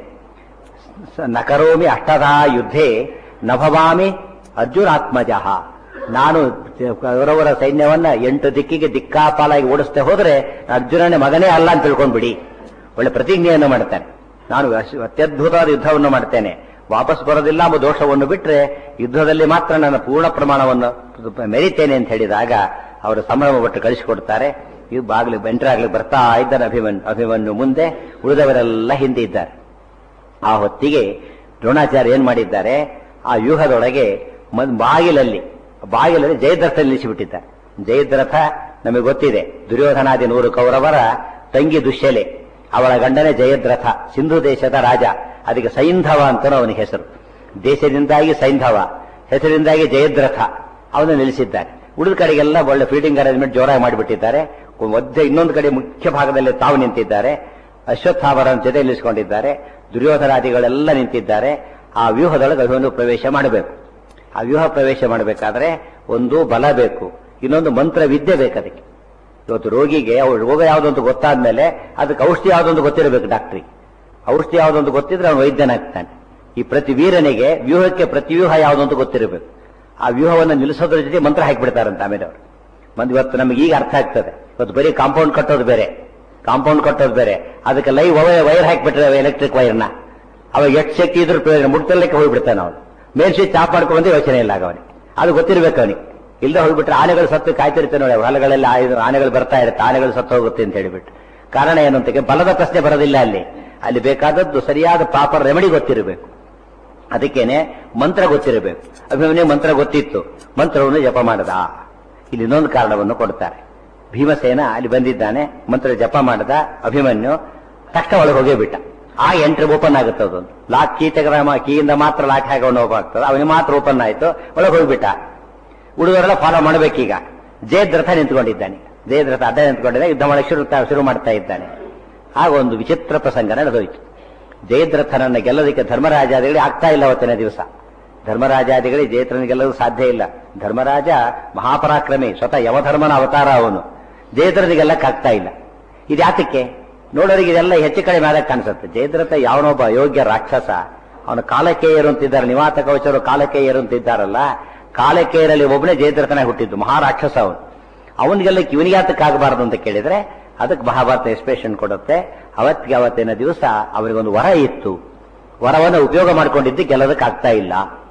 ನಕರೋಮಿ ಅಷ್ಟದಾ ಯುದ್ಧೇ ನಭವಾಮಿ ಅರ್ಜುನಾತ್ಮಜಃ. ನಾನು ಕೌರವರ ಸೈನ್ಯವನ್ನ 8 ದಿಕ್ಕಿಗೆ ದಿಕ್ಕಾಪಾಲಾಗಿ ಓಡಿಸ್ತೆ ಹೋದ್ರೆ ಅರ್ಜುನನೇ ಮಗನೇ ಅಲ್ಲ ಅಂತ ತಿಳ್ಕೊಂಡ್ಬಿಡಿ. ಒಳ್ಳೆ ಪ್ರತಿಜ್ಞೆಯನ್ನು ಮಾಡ್ತಾನೆ. ನಾನು ಅತ್ಯದ್ಭುತವಾದ ಯುದ್ಧವನ್ನು ಮಾಡ್ತೇನೆ, ವಾಪಸ್ ಬರೋದಿಲ್ಲ ಎಂಬ ದೋಷವನ್ನು ಬಿಟ್ರೆ ಯುದ್ಧದಲ್ಲಿ ಮಾತ್ರ ನನ್ನ ಪೂರ್ಣ ಪ್ರಮಾಣವನ್ನು ಮೆರಿತೇನೆ ಅಂತ ಹೇಳಿದಾಗ ಅವರು ಸಂಭ್ರಮ ಪಟ್ಟು ಕಳಿಸಿಕೊಡ್ತಾರೆ. ಇವು ಬಾಗಿಲು ಎಂಟ್ರಾಗ್ಲಿ ಬರ್ತಾ ಇದ್ದಾನೆ ಅಭಿಮನ್ಯು ಮುಂದೆ, ಉಳಿದವರೆಲ್ಲ ಹಿಂದೆ ಇದ್ದಾರೆ. ಆ ಹೊತ್ತಿಗೆ ದ್ರೋಣಾಚಾರ್ಯ ಏನ್ ಮಾಡಿದ್ದಾರೆ, ಆ ವ್ಯೂಹದೊಳಗೆ ಬಾಗಿಲಲ್ಲಿ ಜಯದ್ರಥ ನಿಲ್ಲಿಸಿಬಿಟ್ಟಿದ್ದಾರೆ. ಜಯದ್ರಥ ನಮಗೆ ಗೊತ್ತಿದೆ, ದುರ್ಯೋಧನಾದಿ 100 ಕೌರವರ ತಂಗಿ ದುಶ್ಯಲೆ, ಅವಳ ಗಂಡನೇ ಜಯದ್ರಥ, ಸಿಂಧು ದೇಶದ ರಾಜ. ಅದಕ್ಕೆ ಸೈಂಧವ ಅಂತ ಅವನಿಗೆ ಹೆಸರು. ದೇಶದಿಂದಾಗಿ ಸೈಂಧವ, ಹೆಸರಿಂದಾಗಿ ಜಯದ್ರಥ. ಅವನು ನಿಲ್ಲಿಸಿದ್ದಾರೆ. ಉಳಿದ ಕಡೆಗೆಲ್ಲ ಒಳ್ಳೆ ಫೀಡಿಂಗ್ ಅರೇಂಜ್ಮೆಂಟ್ ಜೋರಾಗಿ ಮಾಡಿಬಿಟ್ಟಿದ್ದಾರೆ. ಮಧ್ಯೆ ಇನ್ನೊಂದು ಕಡೆ ಮುಖ್ಯ ಭಾಗದಲ್ಲಿ ತಾವು ನಿಂತಿದ್ದಾರೆ. ಅಶ್ವತ್ಥಾಮರನ ಜೊತೆ ನಿಲ್ಲಿಸಿಕೊಂಡಿದ್ದಾರೆ. ದುರ್ಯೋಧನಾದಿಗಳೆಲ್ಲ ನಿಂತಿದ್ದಾರೆ. ಆ ವ್ಯೂಹದೊಳಗೆ ಅಭಿಮನ್ಯು ಪ್ರವೇಶ ಮಾಡಬೇಕು. ಆ ವ್ಯೂಹ ಪ್ರವೇಶ ಮಾಡಬೇಕಾದ್ರೆ ಒಂದು ಬಲ ಬೇಕು, ಇನ್ನೊಂದು ಮಂತ್ರ ವಿದ್ಯೆ ಬೇಕು. ಅದಕ್ಕೆ ಇವತ್ತು ರೋಗಿಗೆ ರೋಗ ಯಾವುದೊಂದು ಗೊತ್ತಾದ್ಮೇಲೆ ಅದಕ್ಕೆ ಔಷಧಿ ಯಾವುದೊಂದು ಗೊತ್ತಿರಬೇಕು. ಡಾಕ್ಟ್ರಿಗೆ ಔಷಧಿ ಯಾವುದೊಂದು ಗೊತ್ತಿದ್ರೆ ಅವನು ವೈದ್ಯನಾಗ್ತಾನೆ. ಈ ಪ್ರತಿ ವೀರನಿಗೆ ವ್ಯೂಹಕ್ಕೆ ಪ್ರತಿವ್ಯೂಹ ಯಾವುದೊಂದು ಗೊತ್ತಿರಬೇಕು. ಆ ವ್ಯೂಹವನ್ನು ನಿಲ್ಲಿಸೋದ್ರ ಜೊತೆ ಮಂತ್ರ ಹಾಕಿಬಿಡ್ತಾರಂತ ಆಮೇಲೆ ಅವರು. ಇವತ್ತು ನಮಗೆ ಈಗ ಅರ್ಥ ಆಗ್ತದೆ. ಇವತ್ತು ಬರೀ ಕಾಂಪೌಂಡ್ ಕಟ್ಟೋದು ಬೇರೆ, ಅದಕ್ಕೆ ಲೈವ್ ವೈರ್ ಹಾಕಿಬಿಟ್ರೆ ಎಲೆಕ್ಟ್ರಿಕ್ ವೈರ್ನ ಅವಾಗ ಎಷ್ಟು ಶಕ್ತಿ ಇದ್ರೂ ಪ್ರಯೋಜನ ಮುಟ್ತಲಿಕ್ಕೆ ಹೋಗ್ಬಿಡ್ತಾನೆ ಅವನು. ಮೇಲ್ ಸ್ವಿಚ್ ಆಫ್ ಮಾಡ್ಕೊಂಡು ಯೋಚನೆ ಇಲ್ಲ ಅವನಿಗೆ, ಅದು ಗೊತ್ತಿರಬೇಕು ಅವನಿಗೆ. ಇಲ್ಲದೆ ಹೋಗ್ಬಿಟ್ರೆ ಆನೆಗಳು ಸತ್ತು ಕಾಯ್ತಿರ್ತಾನೆ ನೋಡಿ, ಹೊಲಗಳೆಲ್ಲ ಆನೆಗಳು ಬರ್ತಾ ಇರುತ್ತೆ, ಆನೆಗಳು ಸತ್ತು ಹೋಗುತ್ತೆ ಅಂತ ಹೇಳಿಬಿಟ್ಟು. ಕಾರಣ ಏನು ಅಂತ ಬಲದ ಪ್ರಶ್ನೆ ಬರೋದಿಲ್ಲ ಅಲ್ಲಿ ಬೇಕಾದದ್ದು ಸರಿಯಾದ ಪ್ರಾಪರ್ ರೆಮಿಡಿ ಗೊತ್ತಿರಬೇಕು. ಅದಕ್ಕೇನೆ ಮಂತ್ರ ಗೊತ್ತಿರಬೇಕು. ಅಭಿಮನ್ಯು ಮಂತ್ರ ಗೊತ್ತಿತ್ತು, ಮಂತ್ರವನ್ನು ಜಪ ಮಾಡದ. ಇಲ್ಲಿ ಇನ್ನೊಂದು ಕಾರಣವನ್ನು ಕೊಡ್ತಾರೆ. ಭೀಮಸೇನ ಅಲ್ಲಿ ಬಂದಿದ್ದಾನೆ, ಮಂತ್ರ ಜಪ ಮಾಡದ. ಅಭಿಮನ್ಯು ತಕ್ಷಣ ಒಳಗೆ ಹೋಗೇ ಬಿಟ್ಟ. ಆ ಎಂಟ್ರಿ ಓಪನ್ ಆಗುತ್ತೆ. ಅದೊಂದು ಲಾಕ್ ಕೀಯಿಂದ ಮಾತ್ರ ಲಾಕ್ ಹಾಕೊಂಡು ಓಪನ್ ಆಗ್ತದೆ, ಅವನಿಗೆ ಮಾತ್ರ ಓಪನ್ ಆಯ್ತು, ಒಳಗೆ ಹೋಗ್ಬಿಟ್ಟ. ಹುಡುಗರೆಲ್ಲ ಫಾಲೋ ಮಾಡಬೇಕೀಗ. ಜಯದ್ರಥ ನಿಂತ್ಕೊಂಡಿದ್ದಾನೆ. ಜಯದ್ರಥ ಅಡ್ಡ ನಿಂತ್ಕೊಂಡಿದ್ದ, ಯುದ್ಧ ಮಾಡಕ್ಕೆ ಶುರು ಮಾಡ್ತಾ ಇದ್ದಾನೆ. ಆಗ ಒಂದು ವಿಚಿತ್ರ ಪ್ರಸಂಗ ನಡೆದೋಯ್ತು. ಜಯದ್ರಥನನ್ನ ಗೆಲ್ಲೋದಕ್ಕೆ ಧರ್ಮರಾಜಾದಿಗಳಿಗೆ ಆಗ್ತಾ ಇಲ್ಲ. ಅವತ್ತಿನ ದಿವಸ ಧರ್ಮರಾಜಾದಿಗಳಿಗೆ ಜಯದ್ರಥನ ಗೆಲ್ಲೋದು ಸಾಧ್ಯ ಇಲ್ಲ. ಧರ್ಮರಾಜ ಮಹಾಪರಾಕ್ರಮಿ, ಸ್ವತಃ ಯಮಧರ್ಮನ ಅವತಾರ ಅವನು. ಜಯದ್ರಥನಿಗೆಲ್ಲಕ್ಕಾಗ್ತಾ ಇಲ್ಲ. ಇದ್ಯಾತಕ್ಕೆ ನೋಡೋರಿಗೆ ಇದೆಲ್ಲ ಹೆಚ್ಚು ಕಡಿಮೆ ಆದಾಗ ಕಾಣಿಸುತ್ತೆ. ಜಯದ್ರಥ ಯಾವನೊಬ್ಬ ಅಯೋಗ್ಯ ರಾಕ್ಷಸ. ಅವನು ಕಾಲಕೇಯರು ಅಂತಿದ್ದಾರೆ, ನಿವಾತ ಕವಚರು ಕಾಲಕೇಯರು ಅಂತಿದ್ದಾರಲ್ಲ, ಕಾಲಕೇಯರಲ್ಲಿ ಒಬ್ಬನೇ ಜಯದ್ರಥನ ಹುಟ್ಟಿದ್ದು, ಮಹಾರಾಕ್ಷಸ ಅವನು. ಅವನಿಗೆಲ್ಲ ಇವನಿಗಾತಕ್ಕಾಗಬಾರದು ಅಂತ ಕೇಳಿದ್ರೆ ಅದಕ್ಕೆ ಮಹಾಭಾರತ ಎಕ್ಸ್ಪ್ರೆಷನ್ ಕೊಡುತ್ತೆ. ಅವತ್ತಿನ ದಿವಸ ಅವರಿಗೊಂದು ವರ ಇತ್ತು. ವರವನ್ನು ಉಪಯೋಗ ಮಾಡಿಕೊಂಡಿದ್ದು ಗೆಲ್ಲೋದಕ್ಕಾಗ್ತಾ ಇಲ್ಲ.